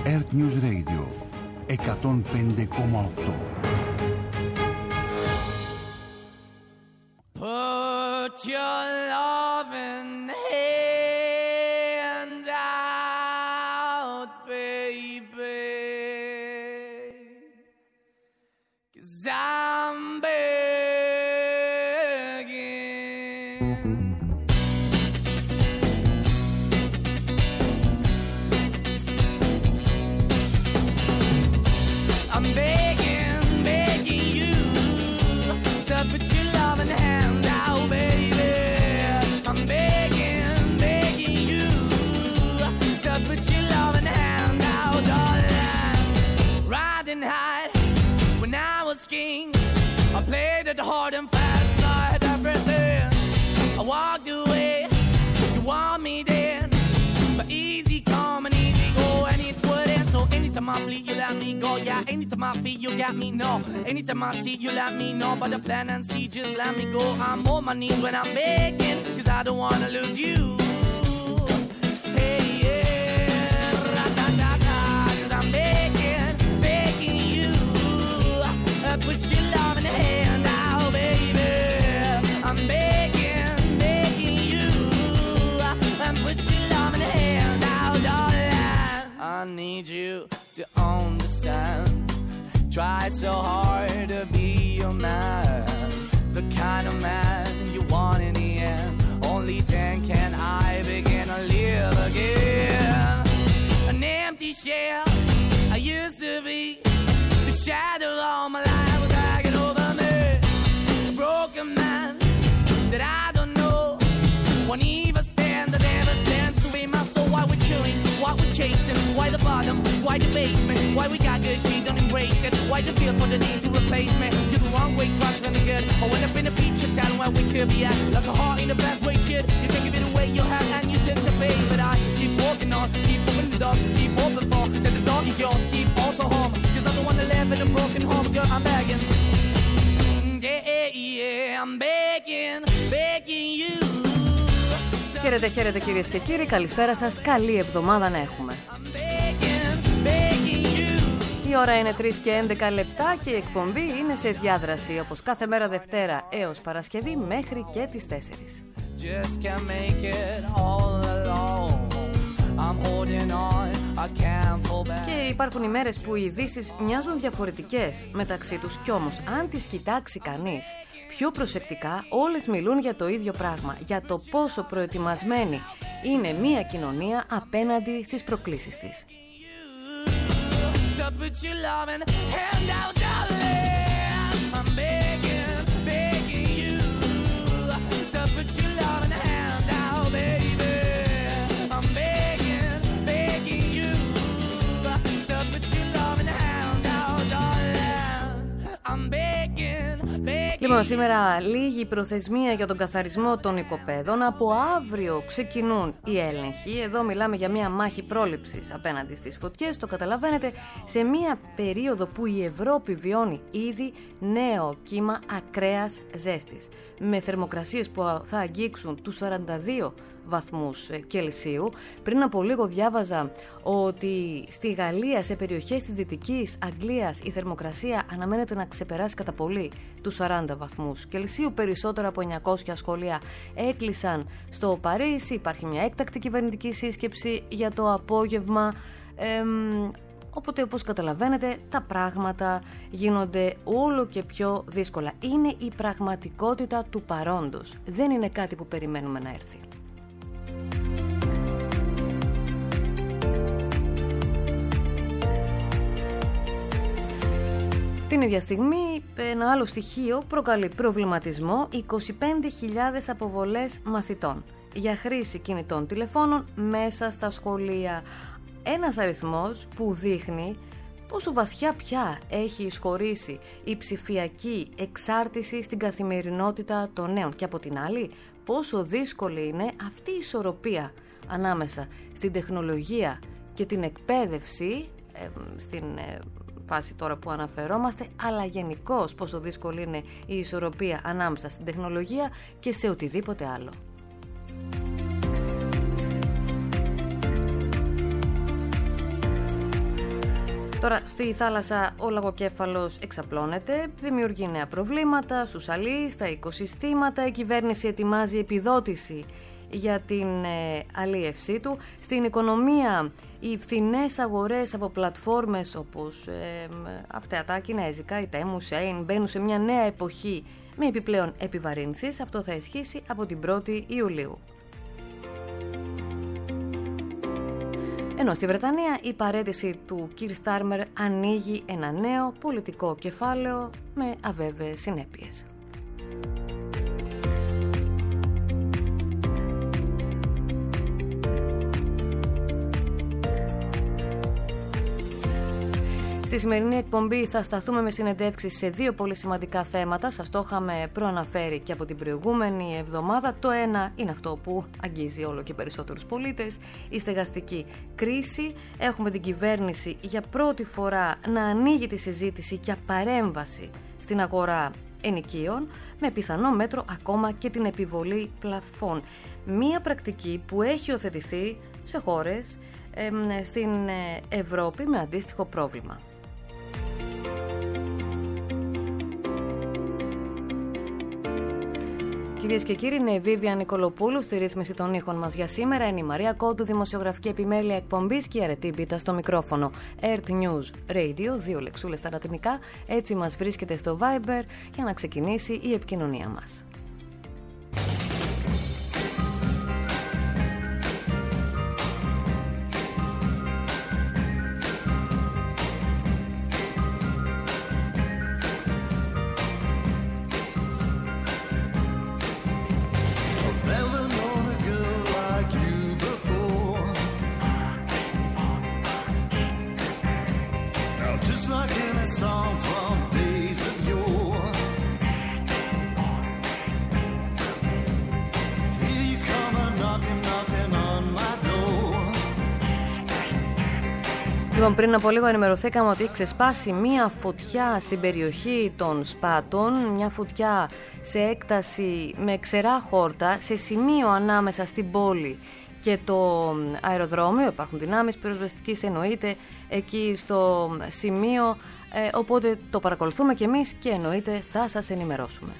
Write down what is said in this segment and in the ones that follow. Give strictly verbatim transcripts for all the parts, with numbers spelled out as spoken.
Earth News Radio εκατόν πέντε κόμμα οκτώ. Put your loving hand out, baby, 'cause I'm begging. I'm begging, begging you to put your loving hand out, baby. I'm begging, begging you to put your loving hand out, darling. Riding high when I was king, I played it hard and fast, I had everything. I walked away, you want me then, but easy come and easy go, and it wouldn't. So anytime I bleed, you let me go. Yeah, anytime I feel, you got me, no. Anytime I see, you let me know. But the plan and see, just let me go. I'm on my knees when I'm begging, 'cause I don't wanna lose you. Hey, yeah, ra-da-da-da, 'cause I'm begging, begging you. Uh, put your love in the hand out, baby. I'm begging, begging you. Uh, and put your love in the hand out, darling. I need you to understand. Try so hard to be your man, the kind of man you want in the end. Only then can I begin to live again. An empty shell I used to be, the shadow all my life was hanging over me. A broken man that I don't know, won't even stand, that never stands to be my soul. Why we're chilling, why we're chasing, why the bottom, why the basement, why we got good, she don't embrace it. Why the feel for the need to replace me? You're the wrong way, trying to the good. I went up in a feature town where we could be at, like a heart in the best way, shit. You can give it away, you have, and you tend to pay. But I keep walking on, keep opening the door, keep open for, that the dog is yours, keep also home. 'Cause I'm the one that live in a broken home, girl, I'm begging. Yeah, yeah, I'm begging, begging you. Χαίρετε, χαίρετε κυρίες και κύριοι, καλησπέρα σας, καλή εβδομάδα να έχουμε. Η ώρα είναι τρεις και έντεκα λεπτά και η εκπομπή είναι σε διάδραση όπως κάθε μέρα Δευτέρα έως Παρασκευή μέχρι και τις τέσσερις. Και υπάρχουν ημέρες που οι ειδήσεις μοιάζουν διαφορετικές μεταξύ τους, κι όμως αν τις κοιτάξει κανείς πιο προσεκτικά, όλες μιλούν για το ίδιο πράγμα, για το πόσο προετοιμασμένη είναι μια κοινωνία απέναντι στις προκλήσεις της. Λοιπόν, σήμερα λίγη προθεσμία για τον καθαρισμό των οικοπαίδων. Από αύριο ξεκινούν οι έλεγχοι. Εδώ μιλάμε για μια μάχη πρόληψης απέναντι στις φωτιές. Το καταλαβαίνετε, σε μια περίοδο που η Ευρώπη βιώνει ήδη νέο κύμα ακραίας ζέστης, με θερμοκρασίες που θα αγγίξουν τους σαράντα δύο βαθμούς Κελσίου. Πριν από λίγο διάβαζα ότι στη Γαλλία, σε περιοχές της Δυτικής Αγγλίας, η θερμοκρασία αναμένεται να ξεπεράσει κατά πολύ τους σαράντα βαθμούς Κελσίου. Περισσότερα από εννιακόσια σχολεία έκλεισαν στο Παρίσι. Υπάρχει μια έκτακτη κυβερνητική σύσκεψη για το απόγευμα. Εμ, Οπότε, όπως καταλαβαίνετε, τα πράγματα γίνονται όλο και πιο δύσκολα. Είναι η πραγματικότητα του παρόντος. Δεν είναι κάτι που περιμένουμε να έρθει. Την ίδια στιγμή, ένα άλλο στοιχείο προκαλεί προβληματισμό: είκοσι πέντε χιλιάδες αποβολές μαθητών για χρήση κινητών τηλεφώνων μέσα στα σχολεία. Ένας αριθμός που δείχνει πόσο βαθιά πια έχει εισχωρήσει η ψηφιακή εξάρτηση στην καθημερινότητα των νέων, και από την άλλη πόσο δύσκολη είναι αυτή η ισορροπία ανάμεσα στην τεχνολογία και την εκπαίδευση, ε, στην ε, φάση τώρα που αναφερόμαστε, αλλά γενικώς πόσο δύσκολη είναι η ισορροπία ανάμεσα στην τεχνολογία και σε οτιδήποτε άλλο. Τώρα στη θάλασσα ο λαγοκέφαλος εξαπλώνεται, δημιουργεί νέα προβλήματα στους αλείς, στα οικοσυστήματα, η κυβέρνηση ετοιμάζει επιδότηση για την ε, αλίευσή του. Στην οικονομία, οι φθηνές αγορές από πλατφόρμες όπως ε, αυτά τα κινέζικα, η Temu, Shein, μπαίνουν σε μια νέα εποχή με επιπλέον επιβαρύνσεις. Αυτό θα ισχύσει από την πρώτη Ιουλίου. Ενώ στη Βρετανία η παραίτηση του Κιρ Στάρμερ ανοίγει ένα νέο πολιτικό κεφάλαιο με αβέβαιες συνέπειες. Στη σημερινή εκπομπή θα σταθούμε με συνεντεύξεις σε δύο πολύ σημαντικά θέματα. Σας το είχαμε προαναφέρει και από την προηγούμενη εβδομάδα. Το ένα είναι αυτό που αγγίζει όλο και περισσότερους πολίτες, η στεγαστική κρίση. Έχουμε την κυβέρνηση για πρώτη φορά να ανοίγει τη συζήτηση για παρέμβαση στην αγορά ενοικίων, με πιθανό μέτρο ακόμα και την επιβολή πλαφών. Μία πρακτική που έχει υιοθετηθεί σε χώρες ε, στην Ευρώπη με αντίστοιχο πρόβλημα. Κυρίες και κύριοι, είναι η Βίβια Νικολοπούλου στη ρύθμιση των ήχων μας για σήμερα. Είναι η Μαρία Κόντου, δημοσιογραφική επιμέλεια εκπομπής, και η Αρετή Μπίτα στο μικρόφωνο. Earth News Radio, δύο λεξούλες στα λατινικά. Έτσι μας βρίσκεται στο Viber για να ξεκινήσει η επικοινωνία μας. Λοιπόν, πριν από λίγο ενημερωθήκαμε ότι έχει ξεσπάσει μία φωτιά στην περιοχή των Σπάτων, μια φωτιά σε έκταση με ξερά χόρτα, σε σημείο ανάμεσα στην πόλη και το αεροδρόμιο. Υπάρχουν δυνάμεις πυροσβεστικής, εννοείται, εκεί στο σημείο, ε, οπότε το παρακολουθούμε και εμείς και εννοείται θα σας ενημερώσουμε.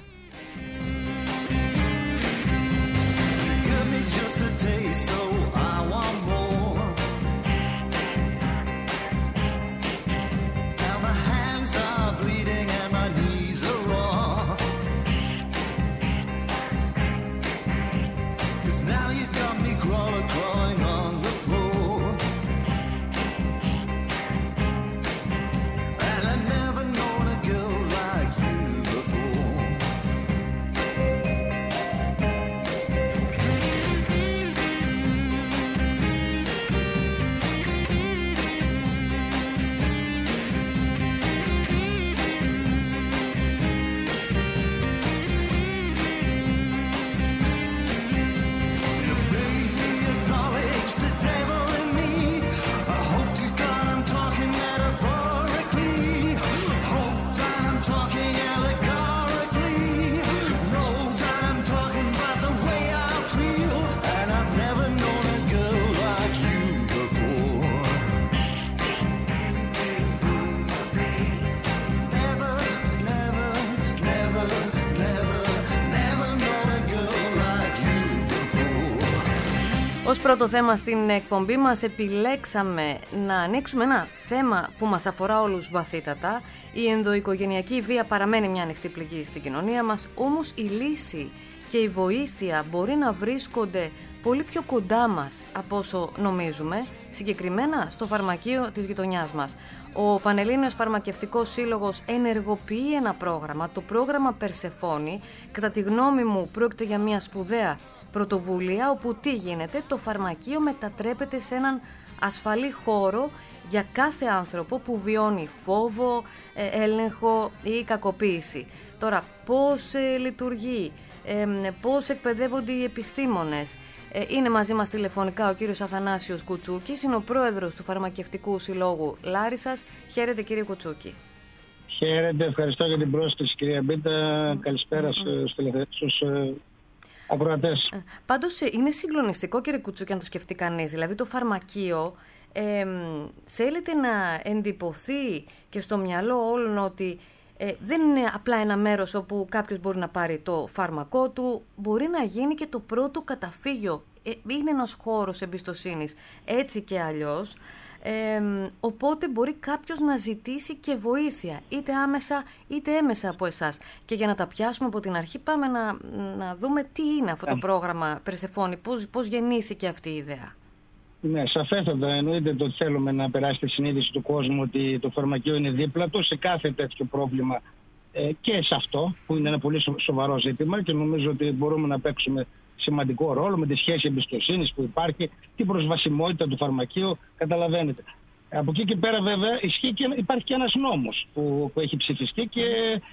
Ως πρώτο θέμα στην εκπομπή μας επιλέξαμε να ανοίξουμε ένα θέμα που μας αφορά όλους βαθύτατα. Η ενδοοικογενειακή βία παραμένει μια ανοιχτή πληγή στην κοινωνία μας, όμως η λύση και η βοήθεια μπορεί να βρίσκονται πολύ πιο κοντά μας από όσο νομίζουμε, συγκεκριμένα στο φαρμακείο της γειτονιάς μας. Ο Πανελλήνιος Φαρμακευτικός Σύλλογος ενεργοποιεί ένα πρόγραμμα, το πρόγραμμα Περσεφόνη. Κατά τη γνώμη μου πρόκειται για μια σπουδαία πρωτοβουλία, όπου τι γίνεται, το φαρμακείο μετατρέπεται σε έναν ασφαλή χώρο για κάθε άνθρωπο που βιώνει φόβο, έλεγχο ή κακοποίηση. Τώρα, πώς ε, λειτουργεί, ε, πώς εκπαιδεύονται οι επιστήμονες. Ε, είναι μαζί μας τηλεφωνικά ο κύριος Αθανάσιος Κουτσούκης, είναι ο πρόεδρος του Φαρμακευτικού Συλλόγου Λάρισσας. Χαίρετε, κύριε Κουτσούκη. Χαίρετε, ευχαριστώ για την πρόσκληση, κυρία Μπίτα. Καλησπέρα mm. στους ακροατές. Πάντως είναι συγκλονιστικό, κύριε Κουτσούκη, αν το σκεφτεί κανείς. Δηλαδή το φαρμακείο Ε, θέλετε να εντυπωθεί και στο μυαλό όλων ότι ε, δεν είναι απλά ένα μέρος όπου κάποιος μπορεί να πάρει το φάρμακό του, μπορεί να γίνει και το πρώτο καταφύγιο. Ε, είναι ένας χώρος εμπιστοσύνης, έτσι και αλλιώς. Ε, οπότε μπορεί κάποιος να ζητήσει και βοήθεια, είτε άμεσα είτε έμεσα από εσάς. Και για να τα πιάσουμε από την αρχή, πάμε να, να δούμε τι είναι αυτό το πρόγραμμα Περσεφόνη, πώς, πώς γεννήθηκε αυτή η ιδέα. Ναι, σαφέστατα εννοείται το ότι θέλουμε να περάσει τη συνείδηση του κόσμου ότι το φαρμακείο είναι δίπλα του σε κάθε τέτοιο πρόβλημα, ε, και σε αυτό που είναι ένα πολύ σοβαρό ζήτημα, και νομίζω ότι μπορούμε να παίξουμε σημαντικό ρόλο με τη σχέση εμπιστοσύνης που υπάρχει, την προσβασιμότητα του φαρμακείου, καταλαβαίνετε. Από εκεί και πέρα βέβαια ισχύει και, υπάρχει και ένας νόμος που, που έχει ψηφιστεί και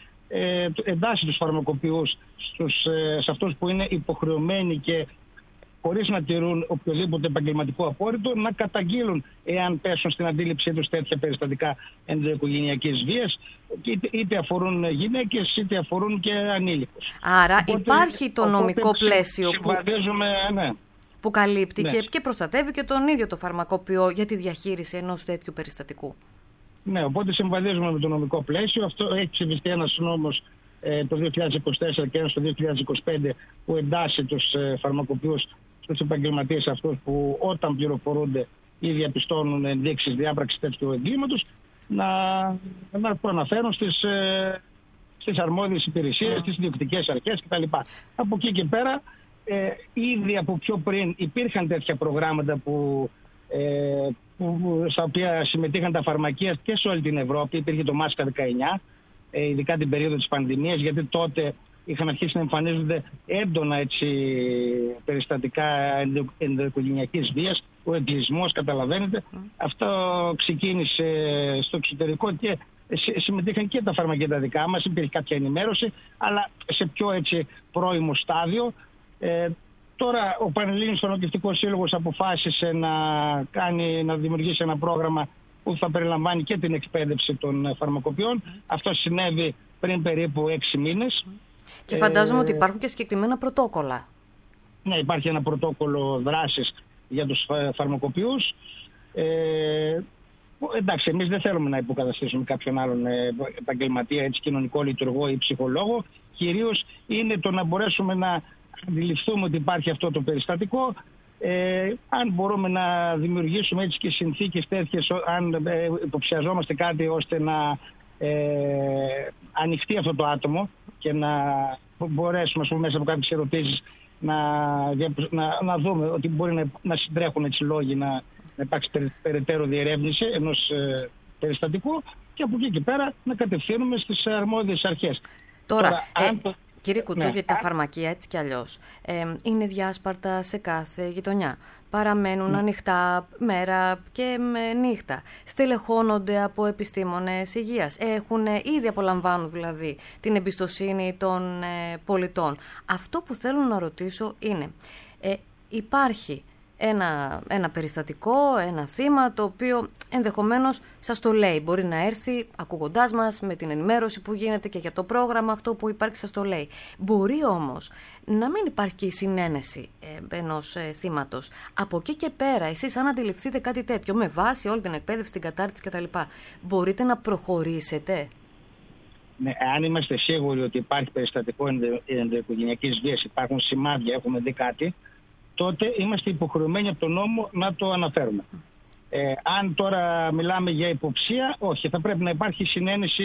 ε, εντάσσει τους φαρμακοποιούς στους, ε, σε αυτούς που είναι υποχρεωμένοι και χωρίς να τηρούν οποιοδήποτε επαγγελματικό απόρριτο, να καταγγείλουν εάν πέσουν στην αντίληψή τους τέτοια περιστατικά ενδοοικογενειακής βίας, είτε, είτε αφορούν γυναίκες είτε αφορούν και ανήλικους. Άρα οπότε, υπάρχει το νομικό πλαίσιο που, ναι. που καλύπτει ναι. και, και προστατεύει και τον ίδιο το φαρμακοποιό για τη διαχείριση ενός τέτοιου περιστατικού. Ναι, οπότε συμβαδίζουμε με το νομικό πλαίσιο. Αυτό έχει ψηφιστεί ένας νόμος ε, το δύο χιλιάδες είκοσι τέσσερα και ένας το δύο χιλιάδες είκοσι πέντε που εντάσσει τους ε, φαρμακοποιούς στους επαγγελματίες αυτούς που όταν πληροφορούνται ή διαπιστώνουν ενδείξεις διάπραξης τέτοιου εγκλήματος να, να προαναφέρουν στις, ε, στις αρμόδιες υπηρεσίες, στις ιδιοκτικές αρχές κτλ. Από εκεί και πέρα, ε, ήδη από πιο πριν υπήρχαν τέτοια προγράμματα που, ε, που, στα οποία συμμετείχαν τα φαρμακεία και σε όλη την Ευρώπη. Υπήρχε το Μάσκα δεκαεννιά, ε, ειδικά την περίοδο της πανδημίας, γιατί τότε είχαν αρχίσει να εμφανίζονται έντονα έτσι, περιστατικά ενδοοικογενειακής βίας, ο εγκλισμός, καταλαβαίνετε. Mm. Αυτό ξεκίνησε στο εξωτερικό και συμμετείχαν και τα φαρμακεία τα δικά μας, υπήρχε κάποια ενημέρωση, αλλά σε πιο έτσι πρώιμο στάδιο. Ε, τώρα ο Πανελλήνιος Φαρμακευτικός Σύλλογος αποφάσισε να, κάνει, να δημιουργήσει ένα πρόγραμμα που θα περιλαμβάνει και την εκπαίδευση των φαρμακοποιών. Mm. Αυτό συνέβη πριν περίπου έξι μήνες. Mm. Και φαντάζομαι ε, ότι υπάρχουν και συγκεκριμένα πρωτόκολλα. Ναι, υπάρχει ένα πρωτόκολλο δράσης για τους φαρμακοποιούς. Ε, εντάξει, εμείς δεν θέλουμε να υποκαταστήσουμε κάποιον άλλον επαγγελματία, έτσι, κοινωνικό λειτουργό ή ψυχολόγο. Κυρίως είναι το να μπορέσουμε να αντιληφθούμε ότι υπάρχει αυτό το περιστατικό. Ε, αν μπορούμε να δημιουργήσουμε έτσι και συνθήκες τέτοιες, αν ε, υποψιαζόμαστε κάτι ώστε να ε, ανοιχτεί αυτό το άτομο και να μπορέσουμε, ας πούμε, μέσα από κάποιες ερωτήσεις να, να, να δούμε ότι μπορεί να, να συντρέχουν έτσι λόγοι να, να υπάρξει περι, περαιτέρω διερεύνηση ενός ε, περιστατικού και από εκεί και πέρα να κατευθύνουμε στις αρμόδιες αρχές. Τώρα, Τώρα ε, αν το... κύριε Κουτσούκη, ναι. τα φαρμακεία έτσι κι αλλιώς ε, είναι διάσπαρτα σε κάθε γειτονιά. Παραμένουν ναι. ανοιχτά μέρα και νύχτα. Στελεχώνονται από επιστήμονες υγείας. Έχουν, ήδη απολαμβάνουν δηλαδή την εμπιστοσύνη των ε, πολιτών. Αυτό που θέλω να ρωτήσω είναι, ε, υπάρχει ένα, ένα περιστατικό, ένα θύμα το οποίο ενδεχομένως σας το λέει. Μπορεί να έρθει ακούγοντάς μας με την ενημέρωση που γίνεται και για το πρόγραμμα αυτό που υπάρχει σας το λέει. Μπορεί όμως να μην υπάρχει και η συνένεση ε, ενός ε, θύματος. Από εκεί και πέρα εσείς αν αντιληφθείτε κάτι τέτοιο με βάση όλη την εκπαίδευση, την κατάρτιση κτλ. Μπορείτε να προχωρήσετε. Ναι, αν είμαστε σίγουροι ότι υπάρχει περιστατικό ενδοοικογενειακής βίας, υπάρχουν σημάδια, έχουμε δει κάτι, τότε είμαστε υποχρεωμένοι από τον νόμο να το αναφέρουμε. Ε, αν τώρα μιλάμε για υποψία, όχι, θα πρέπει να υπάρχει συνένεση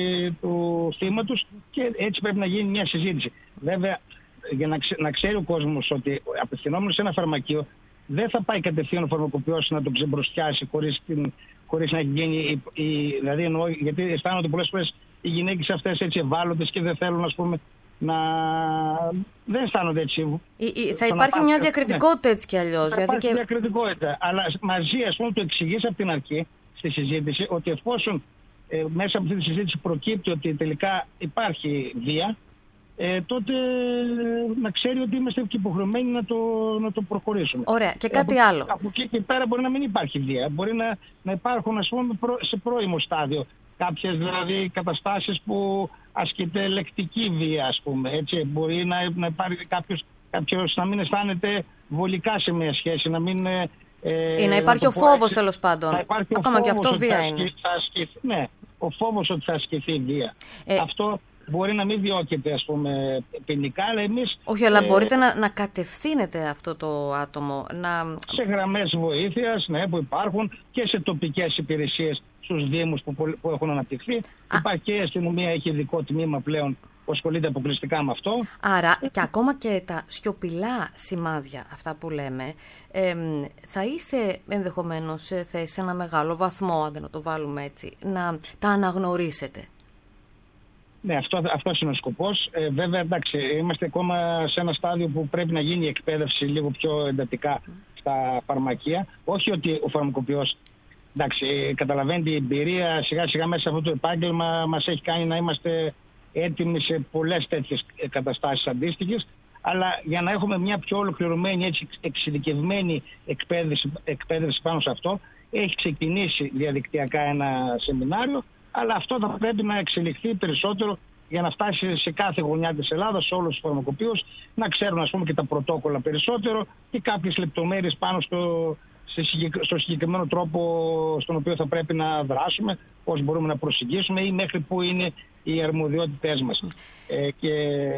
του θύματος και έτσι πρέπει να γίνει μια συζήτηση. Βέβαια, για να, ξε, να ξέρει ο κόσμος ότι απευθυνόμενος σε ένα φαρμακείο δεν θα πάει κατευθείαν ο φαρμακοποιός να τον ξεμπροστιάσει χωρίς, την, χωρίς να έχει γίνει, η, η, δηλαδή εννοώ, γιατί αισθάνονται πολλές φορές οι γυναίκες αυτές έτσι ευάλωτες και δεν θέλουν, ας πούμε, να δεν αισθάνονται έτσι. Η, η, θα υπάρχει μια διακριτικότητα, ναι, έτσι κι αλλιώς. Θα υπάρχει και... διακριτικότητα. Αλλά μαζί, ας πούμε, το εξηγείς από την αρχή στη συζήτηση ότι εφόσον ε, μέσα από αυτή τη συζήτηση προκύπτει ότι τελικά υπάρχει βία, ε, τότε ε, να ξέρει ότι είμαστε και υποχρεωμένοι να το, να το προχωρήσουμε. Ωραία. Και κάτι ε, από, άλλο. Από εκεί και πέρα μπορεί να μην υπάρχει βία. Μπορεί να, να υπάρχουν, ας πούμε, σε πρώιμο στάδιο κάποιες δηλαδή καταστάσεις που ασκείται λεκτική βία, ας πούμε. Έτσι, μπορεί να, να υπάρχει κάποιος, κάποιος να μην αισθάνεται βολικά σε μια σχέση, να μην ε, Ε, Ή να υπάρχει να ο φόβος τέλος πάντων. Ακόμα και αυτό βία είναι. Θα ασκηθεί, ναι, ο φόβος ότι θα ασκηθεί βία. Ε, αυτό μπορεί να μην διώκεται, ας πούμε, ποινικά, αλλά εμείς... Όχι, αλλά ε, μπορείτε να, να κατευθύνετε αυτό το άτομο. Να... Σε γραμμές βοήθειας, ναι, που υπάρχουν και σε τοπικές υπηρεσίες στους Δήμους που, που έχουν αναπτυχθεί. Α. Υπάρχει και η αστυνομία, έχει ειδικό τμήμα πλέον που ασχολείται αποκλειστικά με αυτό. Άρα και ακόμα και τα σιωπηλά σημάδια, αυτά που λέμε, ε, θα είστε ενδεχομένως σε θέση, σε ένα μεγάλο βαθμό, αν δεν να το βάλουμε έτσι, να τα αναγνωρίσετε. Ναι, αυτό, αυτός είναι ο σκοπός. Ε, βέβαια, εντάξει, είμαστε ακόμα σε ένα στάδιο που πρέπει να γίνει η εκπαίδευση λίγο πιο εντατικά στα φαρμακεία. Όχι ότι ο φαρμακοποιός, εντάξει, καταλαβαίνει την εμπειρία, σιγά σιγά μέσα σε αυτό το επάγγελμα μας έχει κάνει να είμαστε έτοιμοι σε πολλές τέτοιες καταστάσεις αντίστοιχες, αλλά για να έχουμε μια πιο ολοκληρωμένη, έτσι, εξειδικευμένη εκπαίδευση, εκπαίδευση πάνω σε αυτό, έχει ξεκινήσει διαδικτυακά ένα σεμινάριο, αλλά αυτό θα πρέπει να εξελιχθεί περισσότερο για να φτάσει σε κάθε γωνιά της Ελλάδας, σε όλους τους φαρμακοποιούς, να ξέρουν, ας πούμε, και τα πρωτόκολλα περισσότερο και κάποιες λεπτομέρειες πάνω στο, στο συγκεκριμένο τρόπο στον οποίο θα πρέπει να δράσουμε, πώς μπορούμε να προσεγγίσουμε ή μέχρι πού είναι οι αρμοδιότητές μας. Ε, και,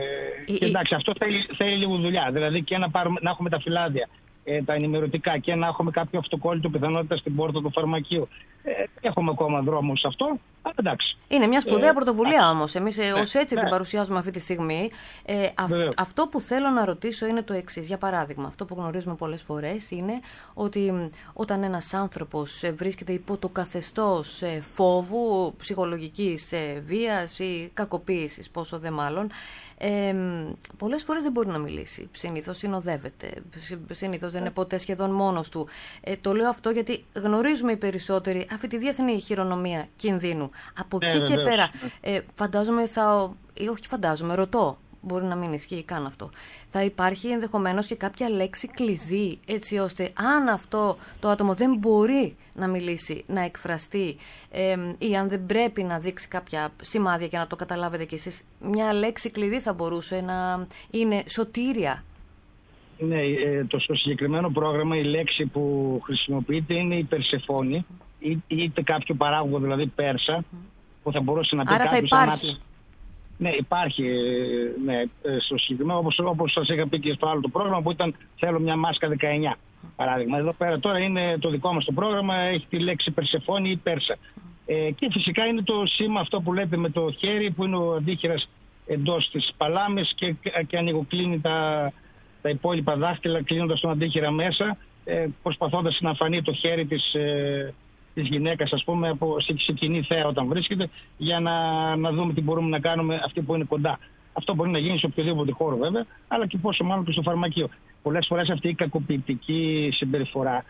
η, και εντάξει, αυτό θέλει, θέλει λίγο δουλειά. Δηλαδή και να, πάρουμε, να έχουμε τα φυλάδια, ε, τα ενημερωτικά και να έχουμε κάποιο αυτοκόλλητο πιθανότητα στην πόρτα του φαρμακείου. Ε, έχουμε ακόμα δρόμο σε αυτό. Α, εντάξει. Είναι μια σπουδαία ε, πρωτοβουλία όμως. Εμείς ε, ως έτσι ναι. την παρουσιάζουμε αυτή τη στιγμή. Ε, αυ, αυτό που θέλω να ρωτήσω είναι το εξής. Για παράδειγμα, αυτό που γνωρίζουμε πολλές φορές είναι ότι όταν ένας άνθρωπος βρίσκεται υπό το καθεστώς φόβου, ψυχολογικής βίας ή κακοποίησης, πόσο δε μάλλον, Ε, πολλές φορές δεν μπορεί να μιλήσει. Συνήθως συνοδεύεται. Συνήθως δεν είναι ποτέ σχεδόν μόνος του. Ε, το λέω αυτό γιατί γνωρίζουμε οι περισσότεροι αυτή τη διεθνή χειρονομία κινδύνου. Από εκεί ε, και βεβαίως. πέρα, ε, φαντάζομαι θα. Ή όχι, φαντάζομαι, ρωτώ. Μπορεί να μην ισχύει καν αυτό. Θα υπάρχει ενδεχομένως και κάποια λέξη κλειδί, έτσι ώστε αν αυτό το άτομο δεν μπορεί να μιλήσει, να εκφραστεί ε, ή αν δεν πρέπει να δείξει κάποια σημάδια και να το καταλάβετε κι εσείς, μια λέξη κλειδί θα μπορούσε να είναι σωτήρια. Ναι, το στο συγκεκριμένο πρόγραμμα η λέξη που χρησιμοποιείται είναι η Περσεφόνη, είτε κάποιο παράγωγο, δηλαδή Πέρσα, που θα μπορούσε να πει Άρα κάποιος θα υπάρχει. ανάψει. Ναι, υπάρχει, ναι, στο συγκεκριμένο, όπως, όπως σας είχα πει και στο άλλο το πρόγραμμα που ήταν θέλω μια μάσκα δεκαεννιά, παράδειγμα. Εδώ πέρα τώρα είναι το δικό μας το πρόγραμμα, έχει τη λέξη Περσεφόνη ή Πέρσα. Ε, και φυσικά είναι το σήμα αυτό που λέτε με το χέρι, που είναι ο αντίχειρας εντός της παλάμης και, και ανοιγοκλίνει τα, τα υπόλοιπα δάχτυλα, κλείνοντας τον αντίχειρα μέσα, ε, προσπαθώντας να φανεί το χέρι της, ε, της γυναίκας, ας πούμε, από, σε κοινή θέα όταν βρίσκεται, για να, να δούμε τι μπορούμε να κάνουμε αυτοί που είναι κοντά. Αυτό μπορεί να γίνει σε οποιοδήποτε χώρο βέβαια, αλλά και πόσο μάλλον και στο φαρμακείο. Πολλές φορές αυτή η κακοποιητική συμπεριφορά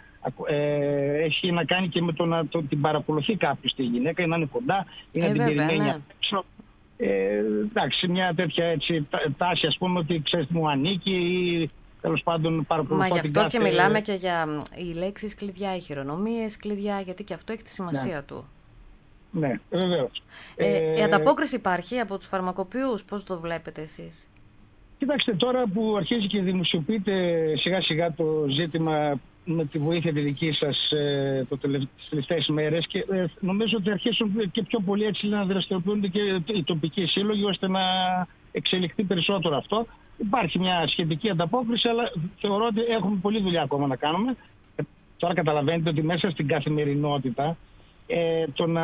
ε, έχει να κάνει και με το να το, την παρακολουθεί κάποιος τη γυναίκα, ή να είναι κοντά, ή να ε, την βέβαια, περιμένει ναι. απ' ε, εντάξει, μια τέτοια έτσι, τάση, ας πούμε, ότι ξέρεις μου ανήκει ή τέλος πάντων παρακολουθώ. Μα γι' αυτό κάθε... και μιλάμε και για οι λέξεις κλειδιά, οι χειρονομίες κλειδιά, γιατί και αυτό έχει τη σημασία ναι. του. Ναι, βεβαίως. Ε, ε, η ανταπόκριση υπάρχει από τους φαρμακοποιούς, πώς το βλέπετε εσείς? Κοιτάξτε, τώρα που αρχίζει και δημοσιοποιείται σιγά σιγά το ζήτημα με τη βοήθεια τη δική σας ε, το τελευ... τις τελευταίες μέρες, και ε, νομίζω ότι αρχίσουν και πιο πολύ έτσι να δραστηριοποιούνται και οι τοπικοί σύλλογοι ώστε να εξελιχθεί περισσότερο αυτό. Υπάρχει μια σχετική ανταπόκριση, αλλά θεωρώ ότι έχουμε πολλή δουλειά ακόμα να κάνουμε. Ε, τώρα καταλαβαίνετε ότι μέσα στην καθημερινότητα ε, το να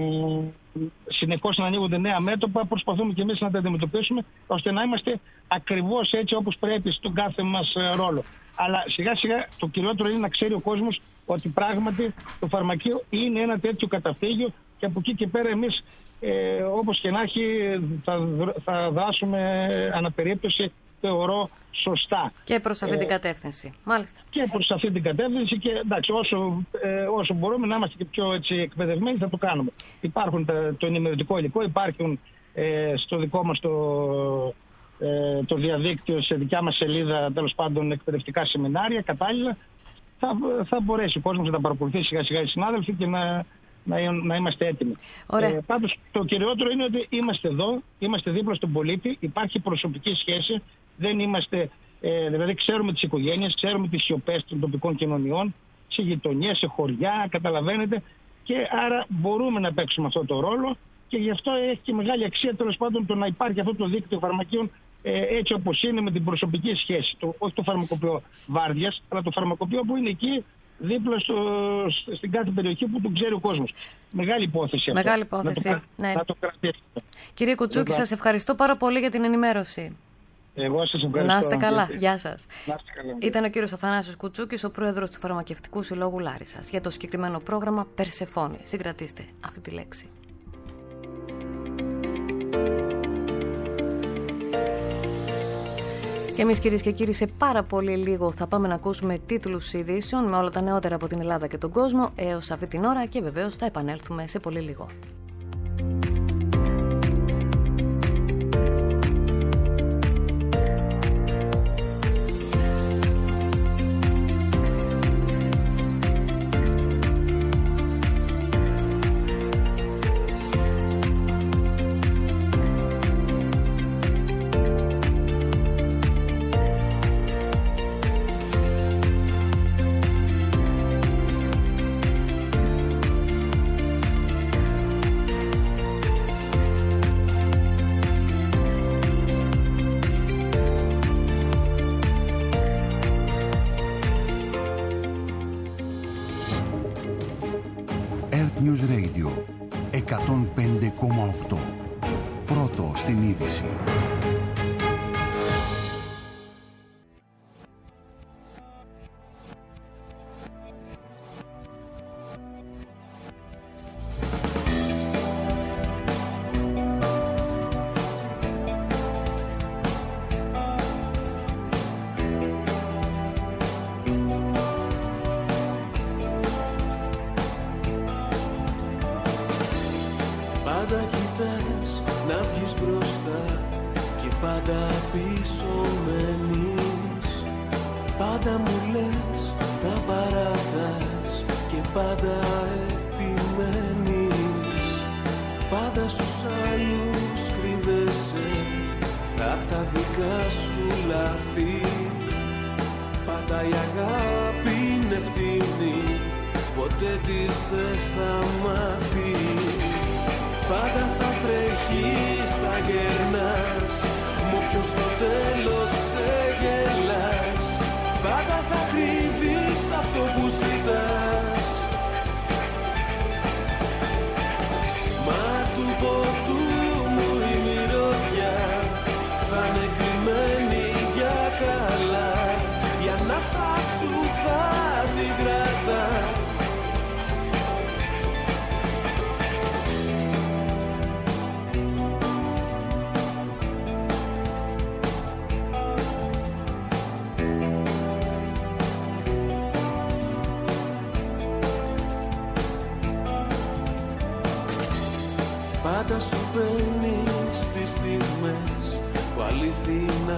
συνεχώς να ανοίγονται νέα μέτωπα, προσπαθούμε και εμείς να τα αντιμετωπίσουμε ώστε να είμαστε ακριβώς έτσι όπως πρέπει στον κάθε μας ρόλο. Αλλά σιγά σιγά το κυριότερο είναι να ξέρει ο κόσμος ότι πράγματι το φαρμακείο είναι ένα τέτοιο καταφύγιο, και από εκεί και πέρα εμείς ε, όπως και να έχει θα, θα δράσουμε αναπερίπτωση, θεωρώ, σωστά. Και προς αυτή ε, την κατεύθυνση. Μάλιστα. Και προς αυτή την κατεύθυνση, και εντάξει, όσο, ε, όσο μπορούμε να είμαστε και πιο έτσι, εκπαιδευμένοι θα το κάνουμε. Υπάρχουν τα, το ενημερωτικό υλικό, υπάρχουν ε, στο δικό μας το, ε, το διαδίκτυο, σε δικιά μας σελίδα, τέλος πάντων, εκπαιδευτικά σεμινάρια κατάλληλα. Θα, θα μπορέσει ο κόσμος να τα παρακολουθήσει σιγά σιγά οι συνάδελφοι και να, να, να είμαστε έτοιμοι. Ε, πάντως το κυριότερο είναι ότι είμαστε εδώ, είμαστε δίπλα στον πολίτη, υπάρχει προσωπική σχέση, δεν είμαστε, ε, δηλαδή ξέρουμε τις οικογένειες, ξέρουμε τις σιωπές των τοπικών κοινωνιών, σε γειτονιές, σε χωριά, καταλαβαίνετε. Και άρα μπορούμε να παίξουμε αυτό το ρόλο και γι' αυτό έχει και μεγάλη αξία τέλος πάντων το να υπάρχει αυτό το δίκτυο φαρμακείων ε, έτσι όπως είναι, με την προσωπική σχέση. Το, όχι το φαρμακοποιό βάρδιας, αλλά το φαρμακοποιό που είναι εκεί δίπλα στο, στην κάθε περιοχή που τον ξέρει ο κόσμος. Μεγάλη υπόθεση αυτό. Μεγάλη υπόθεση. Να το, ναι. να το κρατήσουμε. Κύριε Κουτσούκη, σας ευχαριστώ πάρα πολύ για την ενημέρωση. Εγώ σας ευχαριστώ. Να είστε καλά. Και... Γεια σας. Να είστε καλά. Ήταν ο κύριος Αθανάσιος Κουτσούκης, ο πρόεδρος του Φαρμακευτικού Συλλόγου Λάρισσας, για το συγκεκριμένο πρόγραμμα Περσεφόνη. Συγκρατήστε αυτή τη λέξη. Και εμείς, κυρίες και κύριοι, σε πάρα πολύ λίγο θα πάμε να ακούσουμε τίτλους ειδήσεων με όλα τα νεότερα από την Ελλάδα και τον κόσμο έως αυτή την ώρα και βεβαίως θα επανέλθουμε σε πολύ λίγο. News Radio εκατόν πέντε κόμμα οκτώ. Πρώτο στην είδηση. Πάντα σου μπαίνεις στις στιγμές που αληθινά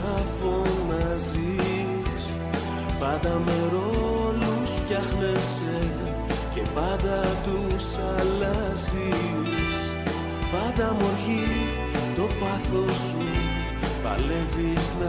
φωνάζεις. Πάντα με ρόλους φτιάχνεσαι και πάντα τους αλλάζεις. Πάντα μοργή το πάθος σου παλεύεις να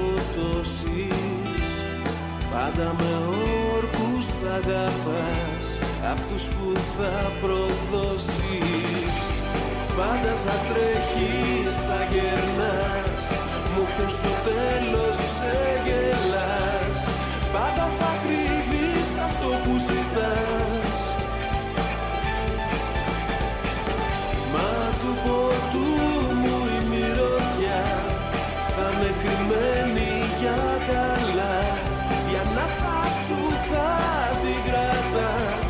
σκοτώσεις. Πάντα με όρκους θα αγαπάς αυτούς που θα προδώσεις. Πάντα θα τρέχεις, θα γερνάς, μου ποιος στο τέλος ξεγελάς. Πάντα θα κρύβεις αυτό που ζητάς. Μα του ποτού μου η μυρωδιά θα με κρυμμένη για καλά. Η ανάσα σου θα την κρατά.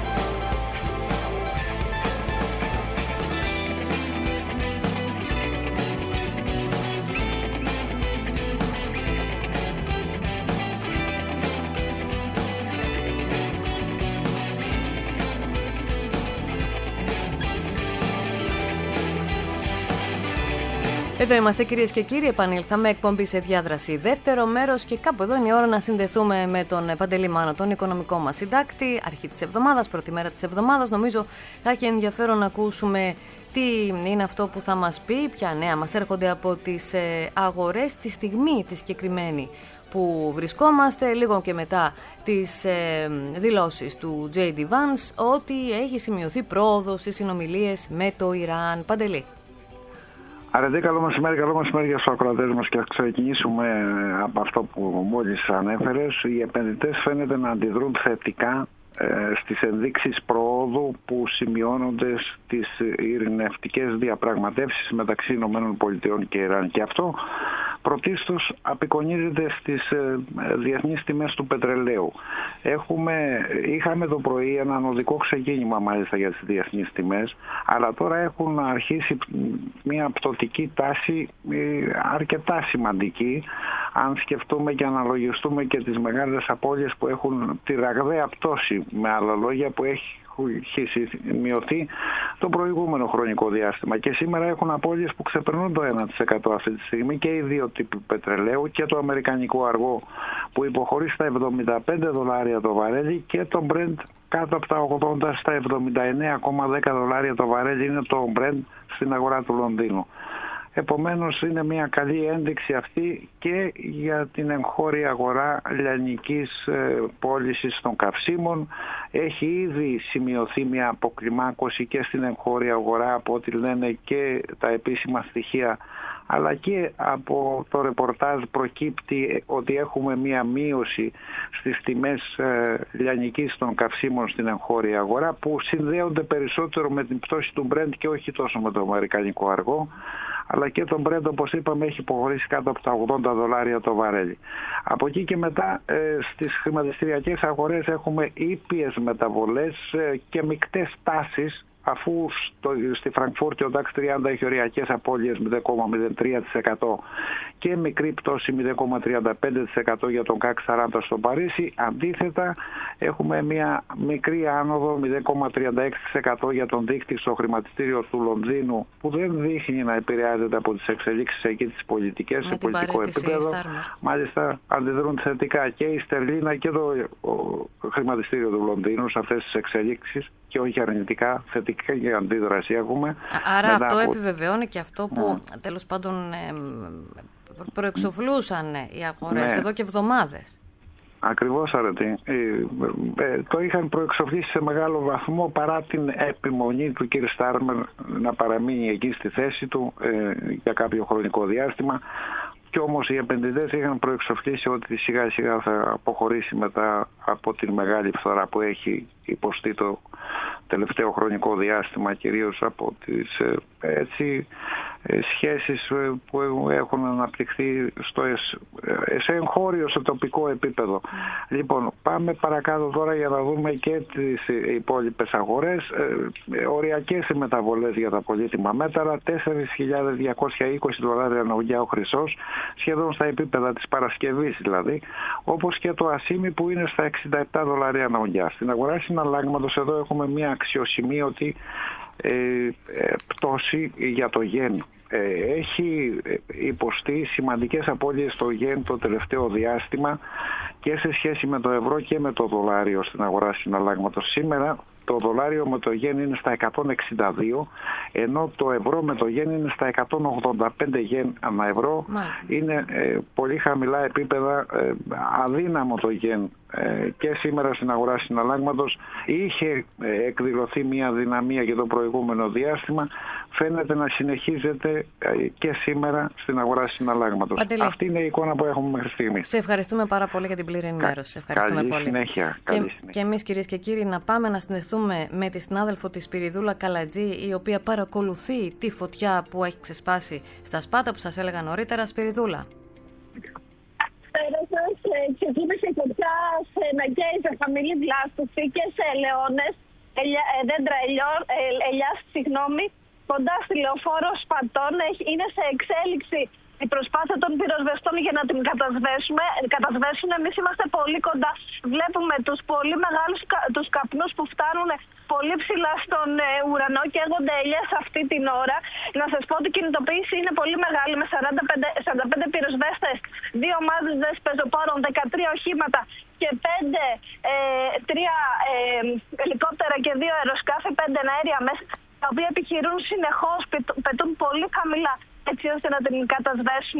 Εδώ είμαστε, κυρίες και κύριοι, επανήλθαμε, εκπομπή σε διάδραση δεύτερο μέρος και κάπου εδώ είναι η ώρα να συνδεθούμε με τον Παντελή Μάνο, τον οικονομικό μας συντάκτη, αρχή της εβδομάδας, πρώτη μέρα της εβδομάδας. Νομίζω θα έχει ενδιαφέρον να ακούσουμε τι είναι αυτό που θα μας πει, ποια νέα μας έρχονται από τις αγορές τη στιγμή τη συγκεκριμένη που βρισκόμαστε, λίγο και μετά τις ε, δηλώσεις του τζέι ντι Vance ότι έχει σημειωθεί πρόοδος στις συνομιλίες με το Ιράν. Παντελή. Αρετή, καλό μεσημέρι, καλό μεσημέρι για τους ακροατές μας και ας ξεκινήσουμε από αυτό που μόλις ανέφερες. Οι επενδυτές φαίνεται να αντιδρούν θετικά στις ενδείξεις προόδου που σημειώνονται στις ειρηνευτικές διαπραγματεύσεις μεταξύ ΗΠΑ και Ιράν. Και αυτό πρωτίστως απεικονίζεται στις διεθνείς τιμές του πετρελαίου. Έχουμε, είχαμε το πρωί έναν οδικό ξεκίνημα μάλιστα για τις διεθνείς τιμές, αλλά τώρα έχουν αρχίσει μια πτωτική τάση αρκετά σημαντική, αν σκεφτούμε και αναλογιστούμε και τις μεγάλες απώλειες που έχουν τη ραγδαία πτώση, με άλλα λόγια, που έχει έχει σημειωθεί το προηγούμενο χρονικό διάστημα. Και σήμερα έχουν απώλειες που ξεπερνούν το ένα τοις εκατό αυτή τη στιγμή, και οι δύο τύποι πετρελαίου, και το αμερικανικό αργό που υποχωρεί στα εβδομήντα πέντε δολάρια το βαρέλι, και το Brent κάτω από τα ογδόντα στα εβδομήντα εννέα κόμμα δέκα δολάρια το βαρέλι είναι το Brent στην αγορά του Λονδίνου. Επομένως είναι μια καλή ένδειξη αυτή και για την εγχώρια αγορά λιανικής πώλησης των καυσίμων. Έχει ήδη σημειωθεί μια αποκλιμάκωση και στην εγχώρια αγορά, από ό,τι λένε και τα επίσημα στοιχεία, αλλά και από το ρεπορτάζ προκύπτει ότι έχουμε μια μείωση στις τιμές λιανικής των καυσίμων στην εγχώρια αγορά, που συνδέονται περισσότερο με την πτώση του Brent και όχι τόσο με το αμερικανικό αργό. Αλλά και το Brent, όπως είπαμε, έχει υποχωρήσει κάτω από τα ογδόντα δολάρια το βαρέλι. Από εκεί και μετά ε, στις χρηματιστηριακές αγορές έχουμε ήπιες μεταβολές ε, και μεικτές τάσεις, αφού στο, στη Φραγκφούρτη ο ντάξ τριάντα έχει οριακές απώλειες μηδέν κόμμα μηδέν τρία τοις εκατό και μικρή πτώση μηδέν κόμμα τριάντα πέντε τοις εκατό για τον κακ σαράντα στο Παρίσι. Αντίθετα, έχουμε μια μικρή άνοδο μηδέν κόμμα τριάντα έξι τοις εκατό για τον δείκτη στο χρηματιστήριο του Λονδίνου, που δεν δείχνει να επηρεάζεται από τις εξελίξεις εκεί τις πολιτικές σε πολιτικό επίπεδο. Μάλιστα αντιδρούν θετικά και η Στερλίνα και το χρηματιστήριο του Λονδίνου σε αυτές τις εξελίξεις, και όχι αρνητικά, θετικά και αντίδραση έχουμε. Άρα αυτό από... επιβεβαιώνει και αυτό που yeah. τέλος πάντων ε, προεξοφλούσαν οι αγορές yeah. εδώ και εβδομάδες. Ακριβώς, Αρετή. Ε, ε, το είχαν προεξοφλήσει σε μεγάλο βαθμό, παρά την επιμονή του κ. Στάρμερ να παραμείνει εκεί στη θέση του ε, για κάποιο χρονικό διάστημα. Κι όμως οι επενδυτές είχαν προεξοφλήσει ότι σιγά σιγά θα αποχωρήσει μετά από την μεγάλη φθορά που έχει υποστεί το τελευταίο χρονικό διάστημα, κυρίως από τις έτσι, σχέσεις που έχουν αναπτυχθεί στο, σε εγχώριο, σε τοπικό επίπεδο. Λοιπόν, πάμε παρακάτω τώρα για να δούμε και τις υπόλοιπες αγορές. Ε, οριακές μεταβολές για τα πολύτιμα μέταλλα, τέσσερις χιλιάδες διακόσια είκοσι δολάρια ανά ο χρυσός, σχεδόν στα επίπεδα της Παρασκευής δηλαδή, όπως και το ασίμι που είναι στα εξήντα επτά δολάρια ανά ουγγιά. Στην αγορά συναλλάγματος εδώ έχουμε μια αξιοσημείωτη ε, ε, πτώση για το γεν. Ε, έχει υποστεί σημαντικές απώλειες στο γεν το τελευταίο διάστημα και σε σχέση με το ευρώ και με το δολάριο στην αγορά συναλλάγματος. Σήμερα το δολάριο με το γεν είναι στα εκατόν εξήντα δύο, ενώ το ευρώ με το γεν είναι στα εκατόν ογδόντα πέντε γεν ανά ευρώ. Μάλιστα. Είναι ε, πολύ χαμηλά επίπεδα, ε, αδύναμο το γεν ε, και σήμερα στην αγορά συναλλάγματος. Είχε ε, εκδηλωθεί μια δυναμία για το προηγούμενο διάστημα, φαίνεται να συνεχίζεται ε, και σήμερα στην αγορά συναλλάγματος. Παντελή. Αυτή είναι η εικόνα που έχουμε μέχρι στιγμή. Σε ευχαριστούμε πάρα πολύ για την πλήρη ενημέρωση. Κα, ευχαριστούμε καλή πολύ. Συνέχεια, και, καλή συνέχεια. Και εμείς, κυρίες και κύριοι, να πάμε να συνδεθούμε με τη συνάδελφο της Σπυριδούλα Καλατζή, η οποία παρακολουθεί τη φωτιά που έχει ξεσπάσει στα Σπάτα που σας έλεγα νωρίτερα. Σπυριδούλα. Ξεκίνησε η φωτιά σε Ναγκέιζα, χαμηλή βλάστηση, και σε ελαιώνες, ελιά, δέντρα ελιό, ελιάς, συγγνώμη, κοντά στη λεωφόρο Σπατών. Είναι σε εξέλιξη η προσπάθεια των πυροσβεστών για να την κατασβέσουμε. Κατασβέσουν. Εμείς είμαστε πολύ κοντά. Βλέπουμε τους πολύ μεγάλους τους καπνούς που φτάνουν πολύ ψηλά στον ε, ουρανό και έχονται ελιές αυτή την ώρα. Να σας πω ότι η κινητοποίηση είναι πολύ μεγάλη, με σαράντα πέντε, σαράντα πέντε πυροσβέστες, δύο ομάδες δεσπεζοπόρων, δεκατρία οχήματα και πέντε, ε, τρία ε, ελικόπτερα και δύο αεροσκάφη, πέντε αέρια μέσα, τα οποία επιχειρούν συνεχώς, πετούν πολύ χαμηλά, έτσι ώστε να την κατασβέσουν.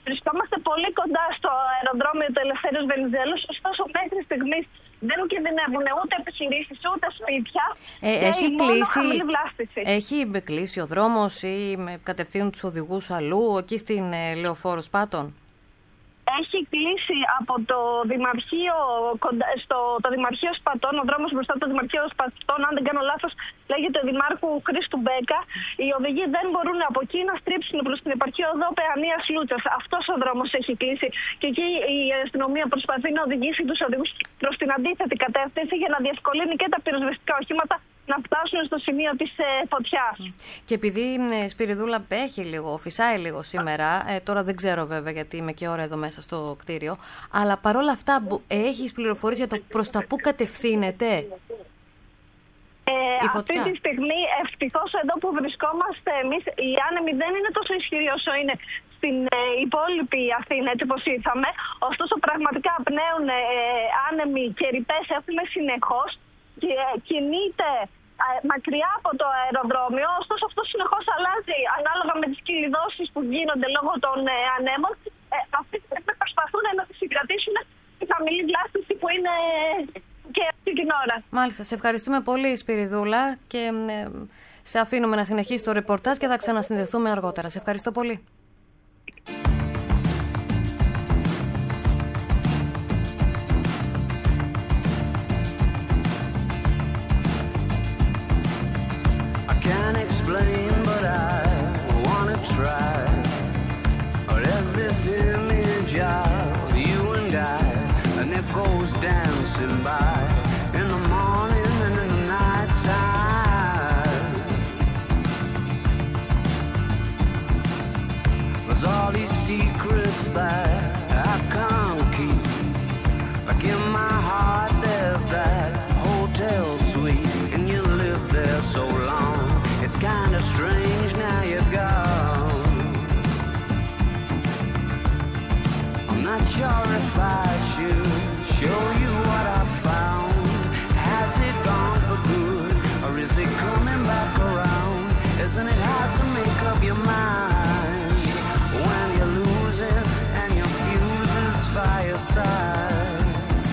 Βρισκόμαστε πολύ κοντά στο αεροδρόμιο του Ελευθέριος Βενιζέλος, ωστόσο μέχρι στιγμής δεν κινδυνεύουν ούτε επιχειρήσεις ούτε σπίτια. Ε, έχει, κλείσει, έχει κλείσει ο δρόμος ή κατευθύνουν τους οδηγούς αλλού, εκεί στην ε, Λεωφόρο Σπάτων? Έχει κλείσει από το Δημαρχείο, στο, το Δημαρχείο Σπατών, ο δρόμος μπροστά από το Δημαρχείο Σπατών, αν δεν κάνω λάθος, λέγεται Δημάρχου Χρήστου Μπέκα. Οι οδηγοί δεν μπορούν από εκεί να στρίψουν προς την επαρχία οδό Παιανίας Λούτσας. Αυτός ο δρόμος έχει κλείσει και εκεί η αστυνομία προσπαθεί να οδηγήσει τους οδηγούς προς την αντίθετη κατεύθυνση για να διευκολύνει και τα πυροσβεστικά οχήματα να φτάσουν στο σημείο της ε, φωτιάς. Και επειδή ε, Σπυριδούλα έχει λίγο, φυσάει λίγο σήμερα, ε, τώρα δεν ξέρω βέβαια γιατί είμαι και ώρα εδώ μέσα στο κτίριο, αλλά παρόλα αυτά έχεις πληροφορίες για το προς τα που κατευθύνεται ε, η φωτιά? Αυτή τη στιγμή ευτυχώς εδώ που βρισκόμαστε εμείς η άνεμη δεν είναι τόσο ισχυρή όσο είναι στην ε, υπόλοιπη Αθήνα, έτσι όπως ήρθαμε. Ωστόσο πραγματικά πνέουν ε, άνεμοι και ρηπές έχουμε συνεχώς. Και κινείται ε, μακριά από το αεροδρόμιο, ωστόσο αυτό συνεχώς αλλάζει ανάλογα με τις κυλιδώσεις που γίνονται λόγω των ε, ανέμων. Ε, αυτοί προσπαθούν να τις συγκρατήσουν τη χαμηλή βλάστηση που είναι και αυτή την ώρα. Μάλιστα, σε ευχαριστούμε πολύ Σπυριδούλα και ε, σε αφήνουμε να συνεχίσεις το ρεπορτάζ και θα ξανασυνδεθούμε αργότερα. Σε ευχαριστώ πολύ. But I wanna try. Or there's this image of you and I, and it goes dancing by in the morning and in the night time. There's all these secrets that I can't keep. Like in my heart there's that hotel suite, and you live there so long. It's kinda strange now you're gone. I'm not sure if I should show you what I found. Has it gone for good, or is it coming back around? Isn't it hard to make up your mind when you're losing and your fuse is fireside?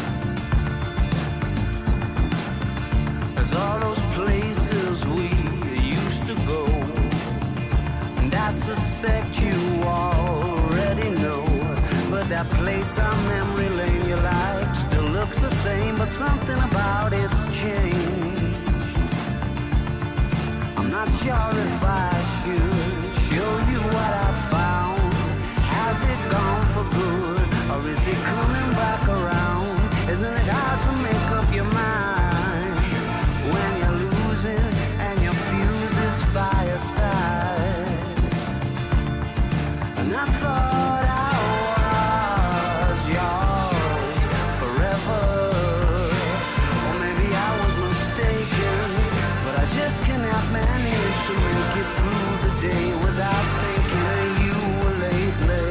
There's all those places we to go, and I suspect you already know, but that place on memory lane you like still looks the same, but something about it's changed. I'm not sure if I should show you what I found. Has it gone for good, or is it coming back around? Isn't it hard to make up your mind when you're losing and your fuse is by your side? And I thought I was yours forever, or maybe I was mistaken, but I just cannot manage to make it through the day without thinking of you lately.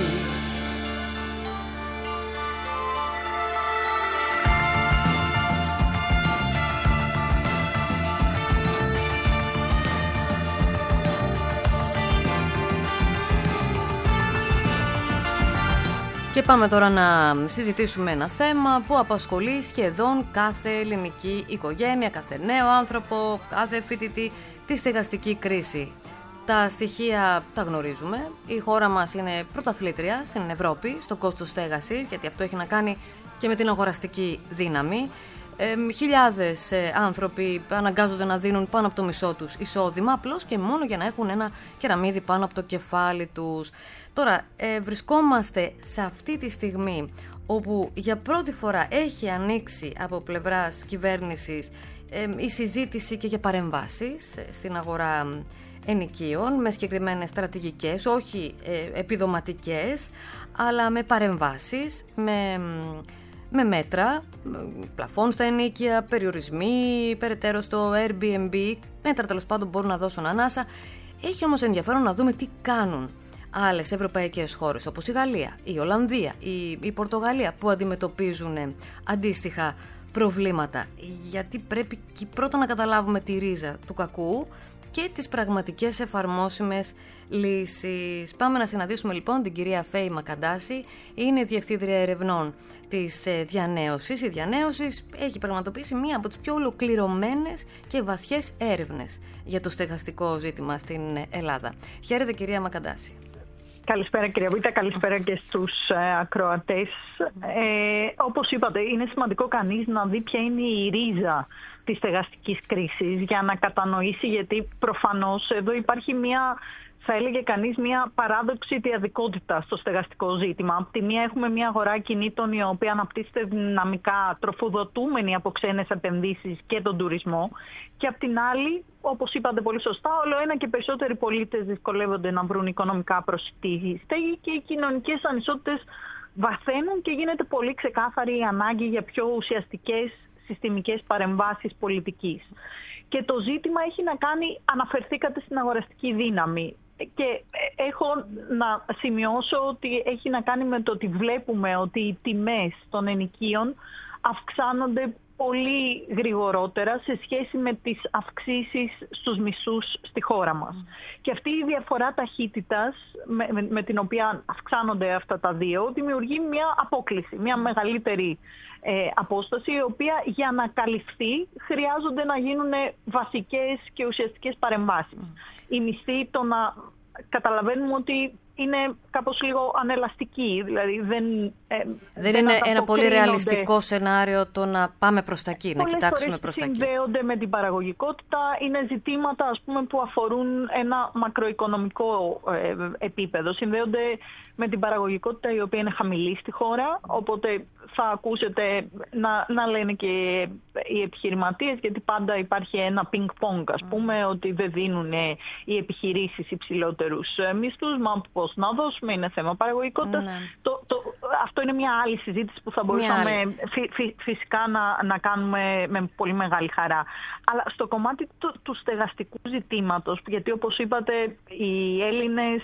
Και πάμε τώρα να συζητήσουμε ένα θέμα που απασχολεί σχεδόν κάθε ελληνική οικογένεια, κάθε νέο άνθρωπο, κάθε φοιτητή, τη στεγαστική κρίση. Τα στοιχεία τα γνωρίζουμε. Η χώρα μας είναι πρωταθλήτρια στην Ευρώπη στο κόστος στέγασης, γιατί αυτό έχει να κάνει και με την αγοραστική δύναμη. Ε, χιλιάδες ε, άνθρωποι αναγκάζονται να δίνουν πάνω από το μισό τους εισόδημα, απλώς και μόνο για να έχουν ένα κεραμίδι πάνω από το κεφάλι τους. Τώρα, ε, βρισκόμαστε σε αυτή τη στιγμή όπου για πρώτη φορά έχει ανοίξει από πλευράς κυβέρνησης ε, η συζήτηση και για παρεμβάσεις ε, στην αγορά ενοικίων με συγκεκριμένες στρατηγικές, όχι ε, επιδοματικές, αλλά με παρεμβάσεις, με... με μέτρα, πλαφών στα ενοίκια, περιορισμοί, περαιτέρω στο Airbnb, μέτρα τέλος πάντων μπορούν να δώσουν ανάσα. Έχει όμως ενδιαφέρον να δούμε τι κάνουν άλλες ευρωπαϊκές χώρες όπως η Γαλλία, η Ολλανδία, η, η Πορτογαλία που αντιμετωπίζουν αντίστοιχα προβλήματα. Γιατί πρέπει πρώτα να καταλάβουμε τη ρίζα του κακού και τις πραγματικές εφαρμόσιμες λύσεις. Πάμε να συναντήσουμε λοιπόν την κυρία Φέη Μακαντάση, είναι Διευθύντρια Ερευνών της Διανέωσης. Η Διανέωσης έχει πραγματοποιήσει μία από τις πιο ολοκληρωμένες και βαθιές έρευνες για το στεγαστικό ζήτημα στην Ελλάδα. Χαίρετε κυρία Μακαντάση. Καλησπέρα κυρία Βίτα, καλησπέρα και στους ε, ακροατές. Ε, όπως είπατε, είναι σημαντικό κανείς να δει ποια είναι η ρίζα της στεγαστικής κρίσης για να κατανοήσει, γιατί προφανώς εδώ υπάρχει μια, θα έλεγε κανείς, μια παράδοξη διαδικότητα στο στεγαστικό ζήτημα. Από τη μία έχουμε μια αγορά κινήτων η οποία αναπτύσσεται δυναμικά, τροφοδοτούμενη από ξένες επενδύσεις και τον τουρισμό, και από την άλλη, όπως είπατε πολύ σωστά, όλο ένα και περισσότεροι πολίτες δυσκολεύονται να βρουν οικονομικά προσιτή στέγη και οι κοινωνικές ανισότητες βαθαίνουν και γίνεται πολύ ξεκάθαρη η ανάγκη για πιο ουσιαστικές συστημικές παρεμβάσεις πολιτικής. Και το ζήτημα έχει να κάνει, αναφερθήκατε στην αγοραστική δύναμη, και έχω να σημειώσω ότι έχει να κάνει με το ότι βλέπουμε ότι οι τιμές των ενοικίων αυξάνονται πολύ γρηγορότερα σε σχέση με τις αυξήσεις στους μισθούς στη χώρα μας. Mm. Και αυτή η διαφορά ταχύτητας με, με, με την οποία αυξάνονται αυτά τα δύο δημιουργεί μια απόκλιση, μια μεγαλύτερη ε, απόσταση, η οποία για να καλυφθεί χρειάζονται να γίνουν βασικές και ουσιαστικές παρεμβάσεις. Mm. Η μισθή, το να καταλαβαίνουμε ότι είναι κάπως λίγο ανελαστική, δηλαδή δεν... Ε, δεν, δεν είναι ένα πολύ ρεαλιστικό σενάριο το να πάμε προς τα εκεί, να κοιτάξουμε προς τα εκεί. Συνδέονται με την παραγωγικότητα, είναι ζητήματα, ας πούμε, που αφορούν ένα μακροοικονομικό ε, επίπεδο. Συνδέονται με την παραγωγικότητα η οποία είναι χαμηλή στη χώρα, οπότε θα ακούσετε να, να λένε και οι επιχειρηματίες, γιατί πάντα υπάρχει ένα πινκ-πονγκ, ας πούμε, mm. ότι δεν δίνουν οι επιχειρήσεις υψηλότερους μισθούς, μα πώς να δώσουμε, είναι θέμα παραγωγικότητας. Mm. Το, το, αυτό είναι μια άλλη συζήτηση που θα μπορούσαμε φυ, φυ, φυσικά να, να κάνουμε με πολύ μεγάλη χαρά. Αλλά στο κομμάτι του, του στεγαστικού ζητήματος, γιατί όπως είπατε οι Έλληνες,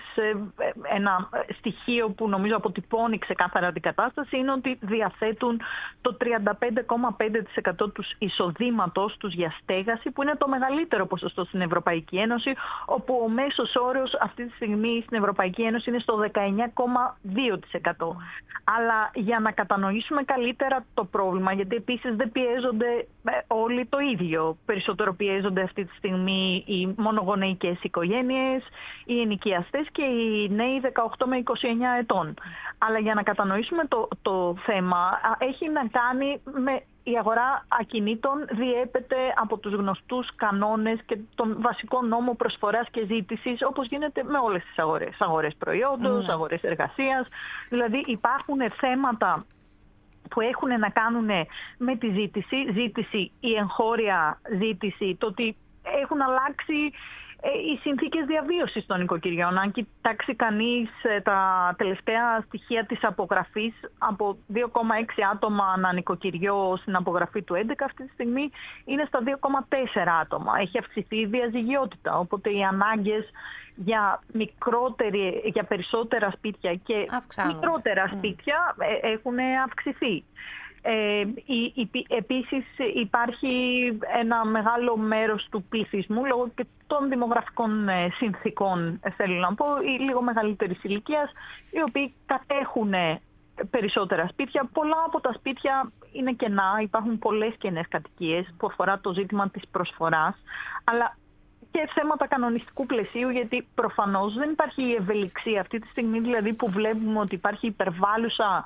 ένα στοιχείο που νομίζω αποτυπώνει ξεκάθαρα την κατάσταση είναι ότι διαθέτουν το τριάντα πέντε κόμμα πέντε τοις εκατό του εισοδήματος τους για στέγαση, που είναι το μεγαλύτερο ποσοστό στην Ευρωπαϊκή Ένωση, όπου ο μέσος όρος αυτή τη στιγμή στην Ευρωπαϊκή Ένωση είναι στο δεκαεννιά κόμμα δύο τοις εκατό. Αλλά για να κατανοήσουμε καλύτερα το πρόβλημα, γιατί επίσης δεν πιέζονται όλοι το ίδιο. Περισσότερο πιέζονται αυτή τη στιγμή οι μονογονεϊκές οικογένειες, οι ενοικιαστές και οι νέοι δεκαοκτώ με είκοσι εννιά ετών. Αλλά για να κατανοήσουμε το, το θέμα, έχει να κάνει με... Η αγορά ακινήτων διέπεται από τους γνωστούς κανόνες και τον βασικό νόμο προσφοράς και ζήτησης, όπως γίνεται με όλες τις αγορές. Αγορές προϊόντος, mm. αγορές εργασίας. Δηλαδή υπάρχουν θέματα που έχουν να κάνουν με τη ζήτηση, ζήτηση, η εγχώρια ζήτηση, το ότι έχουν αλλάξει οι συνθήκες διαβίωσης των οικοκυριών. Αν κοιτάξει κανείς τα τελευταία στοιχεία της απογραφής, από δύο κόμμα έξι άτομα ανά νοικοκυριό στην απογραφή του έντεκα, αυτή τη στιγμή είναι στα δύο κόμμα τέσσερα άτομα. Έχει αυξηθεί η διαζυγιότητα, οπότε οι ανάγκες για, μικρότερη, για περισσότερα σπίτια και Αυξάνονται. μικρότερα σπίτια mm. έχουν αυξηθεί. Ε, η, η, επίσης υπάρχει ένα μεγάλο μέρος του πληθυσμού, λόγω και των δημογραφικών συνθήκων, θέλω να πω, ή λίγο μεγαλύτερης ηλικίας, οι οποίοι κατέχουν περισσότερα σπίτια. Πολλά από τα σπίτια είναι κενά, υπάρχουν πολλές κενές κατοικίες που αφορά το ζήτημα της προσφοράς, αλλά και θέματα κανονιστικού πλαισίου, γιατί προφανώς δεν υπάρχει η ευελιξία αυτή τη στιγμή, δηλαδή που βλέπουμε ότι υπάρχει υπερβάλλουσα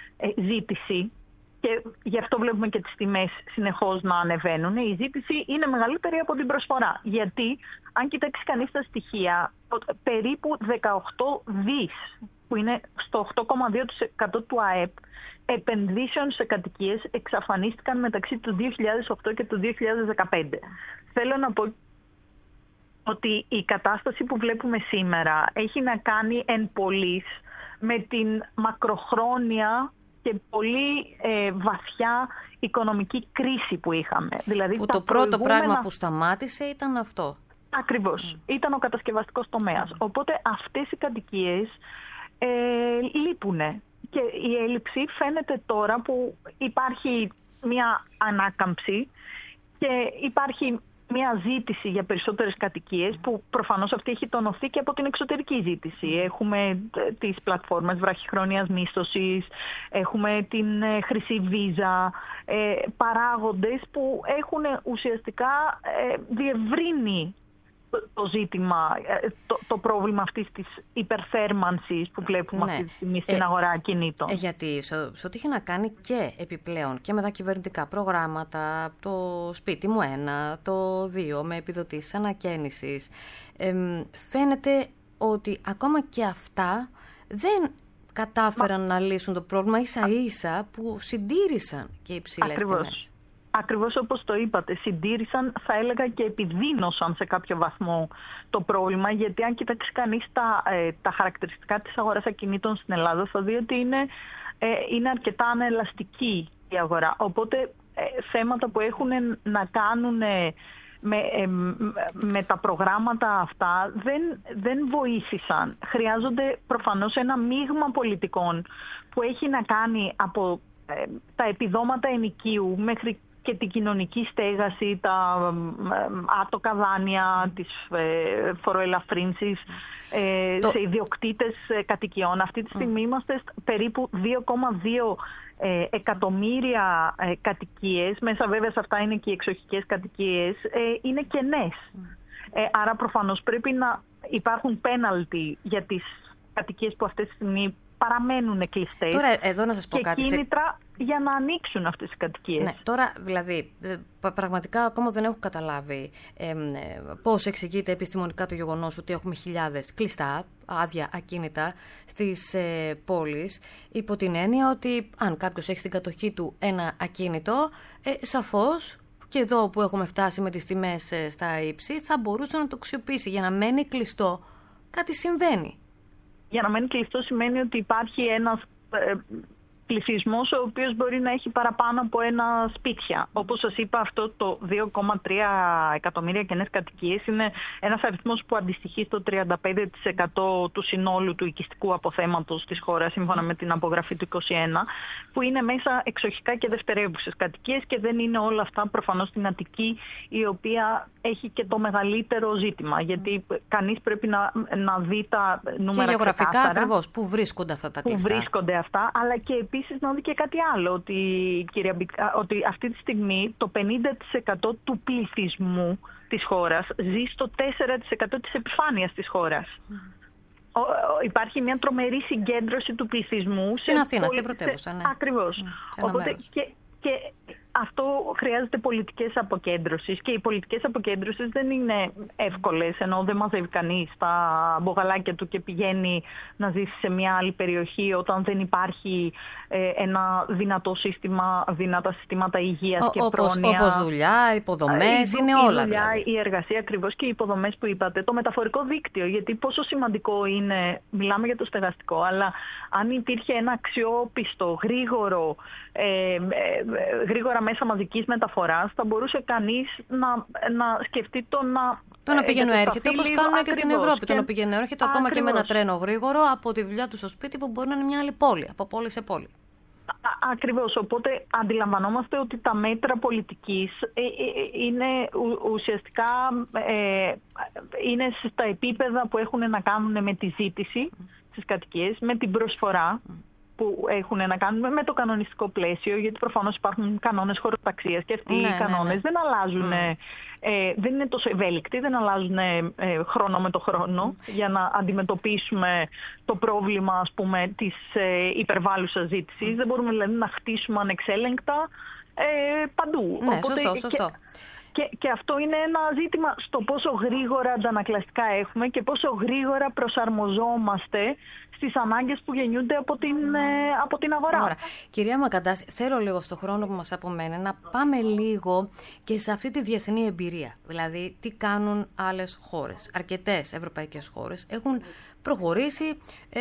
ζήτηση. Και γι' αυτό βλέπουμε και τις τιμές συνεχώς να ανεβαίνουν. Η ζήτηση είναι μεγαλύτερη από την προσφορά. Γιατί, αν κοιτάξει κανείς τα στοιχεία, περίπου δεκαοκτώ δις, που είναι στο οκτώ κόμμα δύο τοις εκατό του ΑΕΠ, επενδύσεων σε κατοικίες εξαφανίστηκαν μεταξύ του δύο χιλιάδες οκτώ και του δύο χιλιάδες δεκαπέντε. Θέλω να πω ότι η κατάσταση που βλέπουμε σήμερα έχει να κάνει εν πολλοίς με την μακροχρόνια και πολύ ε, βαθιά οικονομική κρίση που είχαμε. Δηλαδή, που το πρώτο πράγμα που σταμάτησε ήταν αυτό. Ακριβώς. Mm. Ήταν ο κατασκευαστικός τομέας. Mm. Οπότε αυτές οι κατοικίες ε, λείπουνε. Και η έλλειψη φαίνεται τώρα που υπάρχει μια ανάκαμψη και υπάρχει μια ζήτηση για περισσότερες κατοικίες που προφανώς αυτή έχει τονωθεί και από την εξωτερική ζήτηση. Έχουμε τις πλατφόρμες βραχυχρόνιας μίσθωσης, έχουμε την χρυσή βίζα, παράγοντες που έχουν ουσιαστικά διευρύνει το ζήτημα, το, το πρόβλημα αυτής της υπερθέρμανσης που βλέπουμε ναι. αυτή τη στιγμή στην ε, αγορά ακινήτων. Ε, γιατί σε ό,τι είχε να κάνει και επιπλέον και με τα κυβερνητικά προγράμματα, το σπίτι μου ένα, το δύο, με επιδοτήσεις ανακαίνησης, ε, φαίνεται ότι ακόμα και αυτά δεν κατάφεραν Μα... να λύσουν το πρόβλημα ίσα ίσα που συντήρησαν και υψηλές τιμές. Ακριβώς όπως το είπατε, συντήρησαν, θα έλεγα και επιδίνωσαν σε κάποιο βαθμό το πρόβλημα, γιατί αν κοιτάξει κανείς τα, ε, τα χαρακτηριστικά της αγοράς ακινήτων στην Ελλάδα θα δει ότι είναι, ε, είναι αρκετά ανελαστική η αγορά. Οπότε ε, θέματα που έχουν να κάνουν ε, με, ε, με τα προγράμματα αυτά δεν, δεν βοήθησαν. Χρειάζονται προφανώς ένα μείγμα πολιτικών που έχει να κάνει από ε, τα επιδόματα ενοικίου μέχρι και την κοινωνική στέγαση, τα άτοκα δάνεια, τις φοροελαφρύνσεις το... σε ιδιοκτήτες κατοικιών. Αυτή τη στιγμή είμαστε περίπου δύο κόμμα δύο εκατομμύρια κατοικίες, μέσα βέβαια σε αυτά είναι και οι εξοχικές κατοικίες, είναι κενές. Άρα προφανώς πρέπει να υπάρχουν πέναλτι για τις κατοικίες που αυτή τη στιγμή παραμένουν κλειστές. Τώρα εδώ να σας πω και κάτι. Κίνητρα σε... για να ανοίξουν αυτές τις κατοικίες. Ναι, τώρα δηλαδή πραγματικά ακόμα δεν έχω καταλάβει ε, ε, πώς εξηγείται επιστημονικά το γεγονός ότι έχουμε χιλιάδες κλειστά, άδεια ακίνητα στις ε, πόλεις, υπό την έννοια ότι αν κάποιος έχει στην κατοχή του ένα ακίνητο, ε, σαφώς και εδώ που έχουμε φτάσει με τις τιμές ε, στα ύψη, θα μπορούσε να το αξιοποιήσει. Για να μένει κλειστό κάτι συμβαίνει. Για να μένει κλειστό σημαίνει ότι υπάρχει ένας ε, πληθυσμός ο οποίος μπορεί να έχει παραπάνω από ένα σπίτια. Όπως σας είπα, αυτό το δύο κόμμα τρία εκατομμύρια κενές κατοικίες είναι ένας αριθμός που αντιστοιχεί στο τριάντα πέντε τοις εκατό του συνόλου του οικιστικού αποθέματος της χώρας, σύμφωνα με την απογραφή του είκοσι ένα, που είναι μέσα εξοχικά και δευτερεύουσες κατοικίες, και δεν είναι όλα αυτά προφανώς στην Αττική, η οποία έχει και το μεγαλύτερο ζήτημα, γιατί κανείς πρέπει να, να δει τα νούμερα και γεωγραφικά ξεκάθαρα, ακριβώς, πού βρίσκονται αυτά τα κλειστά. Πού βρίσκονται αυτά, αλλά και επίσης να δει και κάτι άλλο, ότι, κυρία Μπικα, ότι αυτή τη στιγμή το πενήντα τοις εκατό του πληθυσμού της χώρας ζει στο τέσσερα τοις εκατό της επιφάνειας της χώρας. Mm. Ο, ο, υπάρχει μια τρομερή συγκέντρωση του πληθυσμού στην Αθήνα, στην πρωτεύουσα. Ναι. Ακριβώς. Mm. Οπότε και, και αυτό χρειάζεται πολιτικές αποκέντρωσης, και οι πολιτικές αποκέντρωσης δεν είναι εύκολες, ενώ δεν μαζεύει κανείς τα μπογαλάκια του και πηγαίνει να ζήσει σε μια άλλη περιοχή όταν δεν υπάρχει ε, ένα δυνατό σύστημα, δυνατά συστήματα υγείας Ο, και όπως, πρόνοια. Όπως δουλειά, υποδομές, η, είναι η όλα. Δουλειά, δηλαδή. η εργασία ακριβώς, και οι υποδομές που είπατε, το μεταφορικό δίκτυο, γιατί πόσο σημαντικό είναι, μιλάμε για το στεγαστικό, αλλά αν υπήρχε ένα αξιόπιστο, γρήγορο, ε, ε, γρήγορα μέσα μαζικής μεταφοράς, θα μπορούσε κανείς να, να σκεφτεί το να... Το να πηγαίνω έρχεται, όπως κάνουν και στην Ευρώπη. Και... Το να πηγαίνω έρχεται ακόμα και με ένα τρένο γρήγορο από τη δουλειά του στο σπίτι, που μπορεί να είναι μια άλλη πόλη, από πόλη σε πόλη. Α, ακριβώς. Οπότε αντιλαμβανόμαστε ότι τα μέτρα πολιτικής ε, ε, είναι ου, ουσιαστικά ε, είναι στα επίπεδα που έχουν να κάνουν με τη ζήτηση στις κατοικίες, με την προσφορά που έχουν να κάνουν με το κανονιστικό πλαίσιο, γιατί προφανώς υπάρχουν κανόνες χωροταξίας και αυτοί ναι, οι κανόνες ναι, ναι. δεν αλλάζουν, mm. ε, δεν είναι τόσο ευέλικτοι, δεν αλλάζουν ε, χρόνο με το χρόνο mm. για να αντιμετωπίσουμε το πρόβλημα, ας πούμε, της ε, υπερβάλλουσας ζήτησης. Mm. Δεν μπορούμε δηλαδή να χτίσουμε ανεξέλεγκτα ε, παντού. Ναι, Οπότε, σωστό, σωστό. Και, Και, και αυτό είναι ένα ζήτημα στο πόσο γρήγορα αντανακλαστικά έχουμε και πόσο γρήγορα προσαρμοζόμαστε στις ανάγκες που γεννιούνται από την, mm. από την αγορά. Ωραία. Κυρία Μακαντάση, θέλω λίγο στο χρόνο που μας απομένει να πάμε λίγο και σε αυτή τη διεθνή εμπειρία. Δηλαδή, τι κάνουν άλλες χώρες. Αρκετές ευρωπαϊκές χώρες έχουν προχωρήσει ε,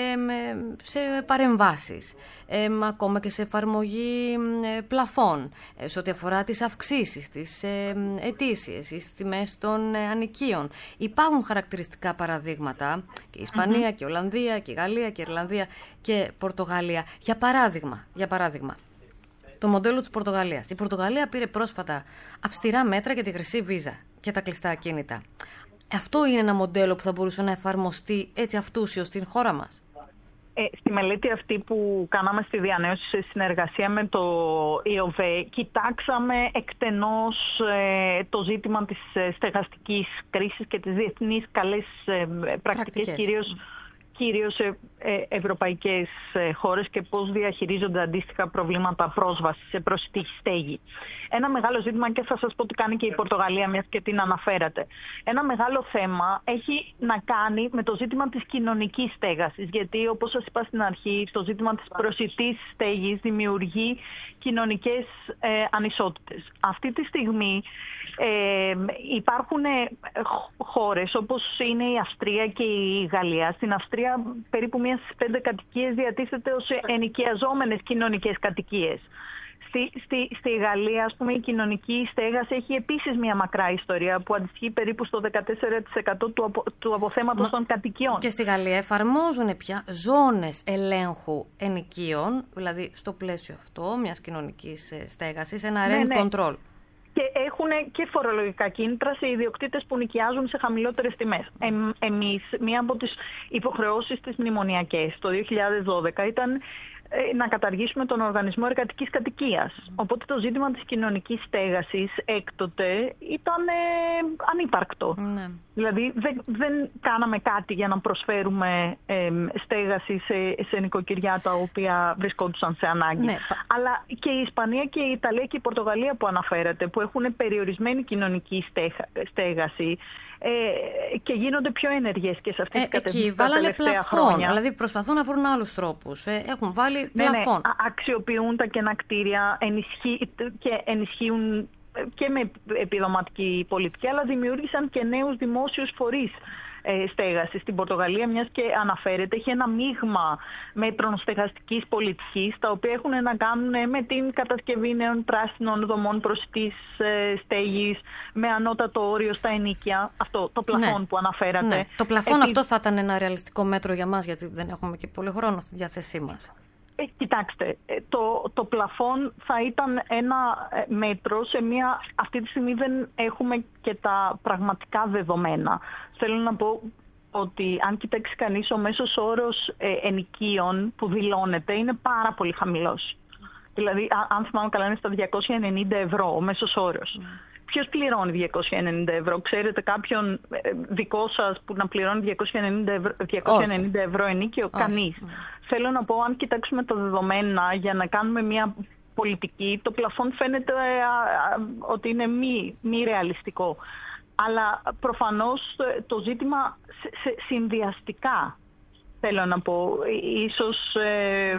σε παρεμβάσεις, ε, ακόμα και σε εφαρμογή ε, πλαφών, ε, σε ό,τι αφορά τις αυξήσεις, τις ε, ετήσιες, τις τιμές των ε, ανοικίων. Υπάρχουν χαρακτηριστικά παραδείγματα, και η Ισπανία mm-hmm. και η Ολλανδία και η Γαλλία και η Ιρλανδία και Πορτογαλία. Για παράδειγμα, για παράδειγμα, το μοντέλο της Πορτογαλίας. Η Πορτογαλία πήρε πρόσφατα αυστηρά μέτρα για τη χρυσή βίζα και τα κλειστά ακίνητα. Αυτό είναι ένα μοντέλο που θα μπορούσε να εφαρμοστεί έτσι αυτούσιο στην χώρα μας. Ε, στη μελέτη αυτή που κάναμε στη διανέωση σε συνεργασία με το ΙΟΒΕ, κοιτάξαμε εκτενώς ε, το ζήτημα της στεγαστικής κρίσης και τις διεθνείς καλές ε, πρακτικές, πρακτικές, κυρίως, κυρίως σε ε, ευρωπαϊκές ε, χώρες και πώς διαχειρίζονται αντίστοιχα προβλήματα πρόσβασης σε προσιτή στέγη. Ένα μεγάλο ζήτημα, και θα σας πω τι κάνει και η Πορτογαλία, μιας και την αναφέρατε. Ένα μεγάλο θέμα έχει να κάνει με το ζήτημα της κοινωνικής στέγασης, γιατί όπως σας είπα στην αρχή, το ζήτημα της προσιτής στέγης δημιουργεί κοινωνικές ε, ανισότητες. Αυτή τη στιγμή ε, υπάρχουν χώρες όπως είναι η Αυστρία και η Γαλλία. Στην Αυστρία περίπου μία στις πέντε κατοικίες διατίθεται ως ενοικιαζόμενες κοινωνικές κατοικίες. Στη, στη, στη Γαλλία, ας πούμε, η κοινωνική στέγαση έχει επίσης μια μακρά ιστορία που αντιστοιχεί περίπου στο δεκατέσσερα τοις εκατό του, απο, του αποθέματος των κατοικιών. Και στη Γαλλία εφαρμόζουν πια ζώνες ελέγχου ενοικίων, δηλαδή στο πλαίσιο αυτό μιας κοινωνικής στέγασης, ένα rent ναι, control. Ναι. Και έχουν και φορολογικά κίνητρα σε ιδιοκτήτες που νοικιάζουν σε χαμηλότερες τιμές. Ε, εμείς, μία από τις υποχρεώσεις της μνημονιακές το δύο χιλιάδες δώδεκα ήταν να καταργήσουμε τον οργανισμό εργατικής κατοικίας. Οπότε το ζήτημα της κοινωνικής στέγασης έκτοτε ήταν ε, ανύπαρκτο. Ναι. Δηλαδή δεν, δεν κάναμε κάτι για να προσφέρουμε ε, στέγαση σε, σε νοικοκυριά τα οποία βρισκόντουσαν σε ανάγκη. Ναι. Αλλά και η Ισπανία και η Ιταλία και η Πορτογαλία που αναφέρατε, που έχουν περιορισμένη κοινωνική στέγα, στέγαση, Ε, και γίνονται πιο ενεργές και σε αυτή την ε, κατεύθυνση τα τελευταία πλαφόν, χρόνια. Δηλαδή προσπαθούν να βρουν άλλους τρόπους. Ε, έχουν βάλει ναι, πλαφόν. Ναι, αξιοποιούν τα κενά κτίρια ενισχύ, και ενισχύουν και με επιδοματική πολιτική, αλλά δημιούργησαν και νέους δημόσιους φορείς στέγαση. Στην Πορτογαλία, μιας και αναφέρεται, έχει ένα μείγμα μέτρων στεγαστικής πολιτικής, τα οποία έχουν να κάνουν με την κατασκευή νέων πράσινων δομών προσιτής στέγης, με ανώτατο όριο στα ενοίκια. Αυτό το πλαφόν ναι. που αναφέρατε. Ναι. Το πλαφόν Επί... αυτό θα ήταν ένα ρεαλιστικό μέτρο για μας, γιατί δεν έχουμε και πολύ χρόνο στη διάθεσή μας. Ε, κοιτάξτε, το, το πλαφόν θα ήταν ένα μέτρο σε μια... Αυτή τη στιγμή δεν έχουμε και τα πραγματικά δεδομένα. Θέλω να πω ότι αν κοιτάξει κανείς, ο μέσος όρος ε, ενοικίων που δηλώνεται είναι πάρα πολύ χαμηλός. Δηλαδή, αν θυμάμαι καλά, είναι στα διακόσια ενενήντα ευρώ ο μέσος όρος. Mm. Ποιος πληρώνει διακόσια ενενήντα ευρώ? Ξέρετε κάποιον δικό σας που να πληρώνει διακόσια ενενήντα ευρώ, διακόσια ενενήντα ευρώ ενίκιο? Όχι. Κανείς. Όχι. Θέλω να πω, αν κοιτάξουμε τα δεδομένα για να κάνουμε μια πολιτική, το πλαφόν φαίνεται α, α, ότι είναι μη, μη ρεαλιστικό. Αλλά προφανώς το ζήτημα σε, σε, συνδυαστικά, θέλω να πω, ίσως ε,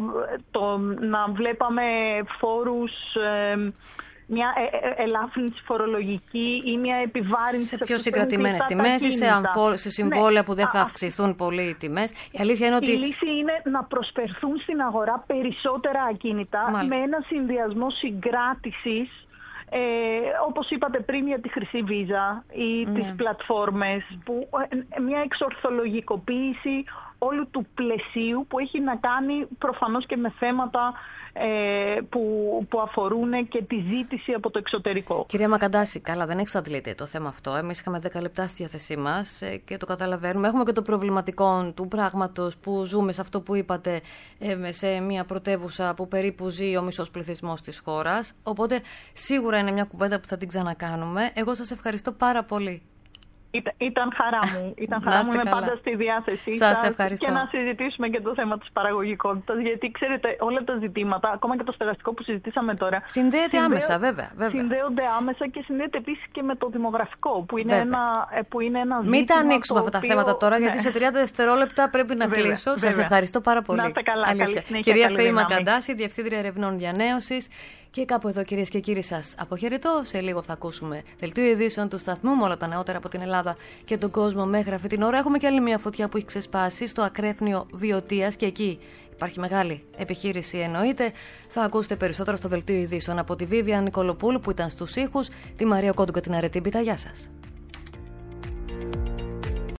το να βλέπαμε φόρους... Ε, μια ε, ε, ελάφρυνση φορολογική ή μια επιβάρυνση σε πιο συγκρατημένες τιμές ή σε, αμφο... σε συμβόλαια ναι. που δεν θα αυξηθούν Α, πολύ οι τιμές. Η αλήθεια είναι ότι... Η λύση είναι να προσφερθούν στην αγορά περισσότερα ακίνητα Μάλιστα. με ένα συνδυασμό συγκράτησης, ε, όπως είπατε πριν για τη χρυσή βίζα ή ναι. τις πλατφόρμες, που, ε, μια εξορθολογικοποίηση όλου του πλαισίου που έχει να κάνει προφανώς και με θέματα ε, που, που αφορούν και τη ζήτηση από το εξωτερικό. Κυρία Μακαντάση, καλά, δεν εξαντλείται το θέμα αυτό. Εμείς είχαμε δέκα λεπτά στη διάθεσή μας και το καταλαβαίνουμε. Έχουμε και το προβληματικό του πράγματος που ζούμε σε αυτό που είπατε, ε, σε μια πρωτεύουσα που περίπου ζει ο μισός πληθυσμός της χώρας. Οπότε σίγουρα είναι μια κουβέντα που θα την ξανακάνουμε. Εγώ σας ευχαριστώ πάρα πολύ. Ήταν χαρά μου. Ήταν χαρά μου. Είμαι πάντα στη διάθεσή σας. σας και να συζητήσουμε και το θέμα της παραγωγικότητας. Γιατί ξέρετε, όλα τα ζητήματα, ακόμα και το στεγαστικό που συζητήσαμε τώρα, συνδέεται συνδέω... άμεσα, βέβαια, βέβαια. Συνδέονται άμεσα και συνδέεται επίσης και με το δημογραφικό, που είναι, ένα, που είναι ένα ζήτημα. Μην τα ανοίξουμε αυτά τα θέματα τώρα, γιατί ναι. σε τριάντα δευτερόλεπτα πρέπει να βέβαια, κλείσω. Σας ευχαριστώ πάρα πολύ. Να είστε καλά. Καλή συνέχεια, κυρία Φέη Μακαντάση, Διευθύντρια Ερευνών Διανέωσης. Και κάπου εδώ, κυρίες και κύριοι, σας αποχαιρετώ. Σε λίγο θα ακούσουμε δελτίο ειδήσεων του σταθμού με όλα τα νεότερα από την Ελλάδα και τον κόσμο μέχρι αυτή την ώρα. Έχουμε και άλλη μια φωτιά που έχει ξεσπάσει στο ακρέφνιο Βιωτίας και εκεί υπάρχει μεγάλη επιχείρηση, εννοείται. Θα ακούσετε περισσότερο στο δελτίο ειδήσεων από τη Βίβια Νικολοπούλου που ήταν στους ήχους, τη Μαρία Κόντου και την Αρετή Μπίτα. Γεια σας.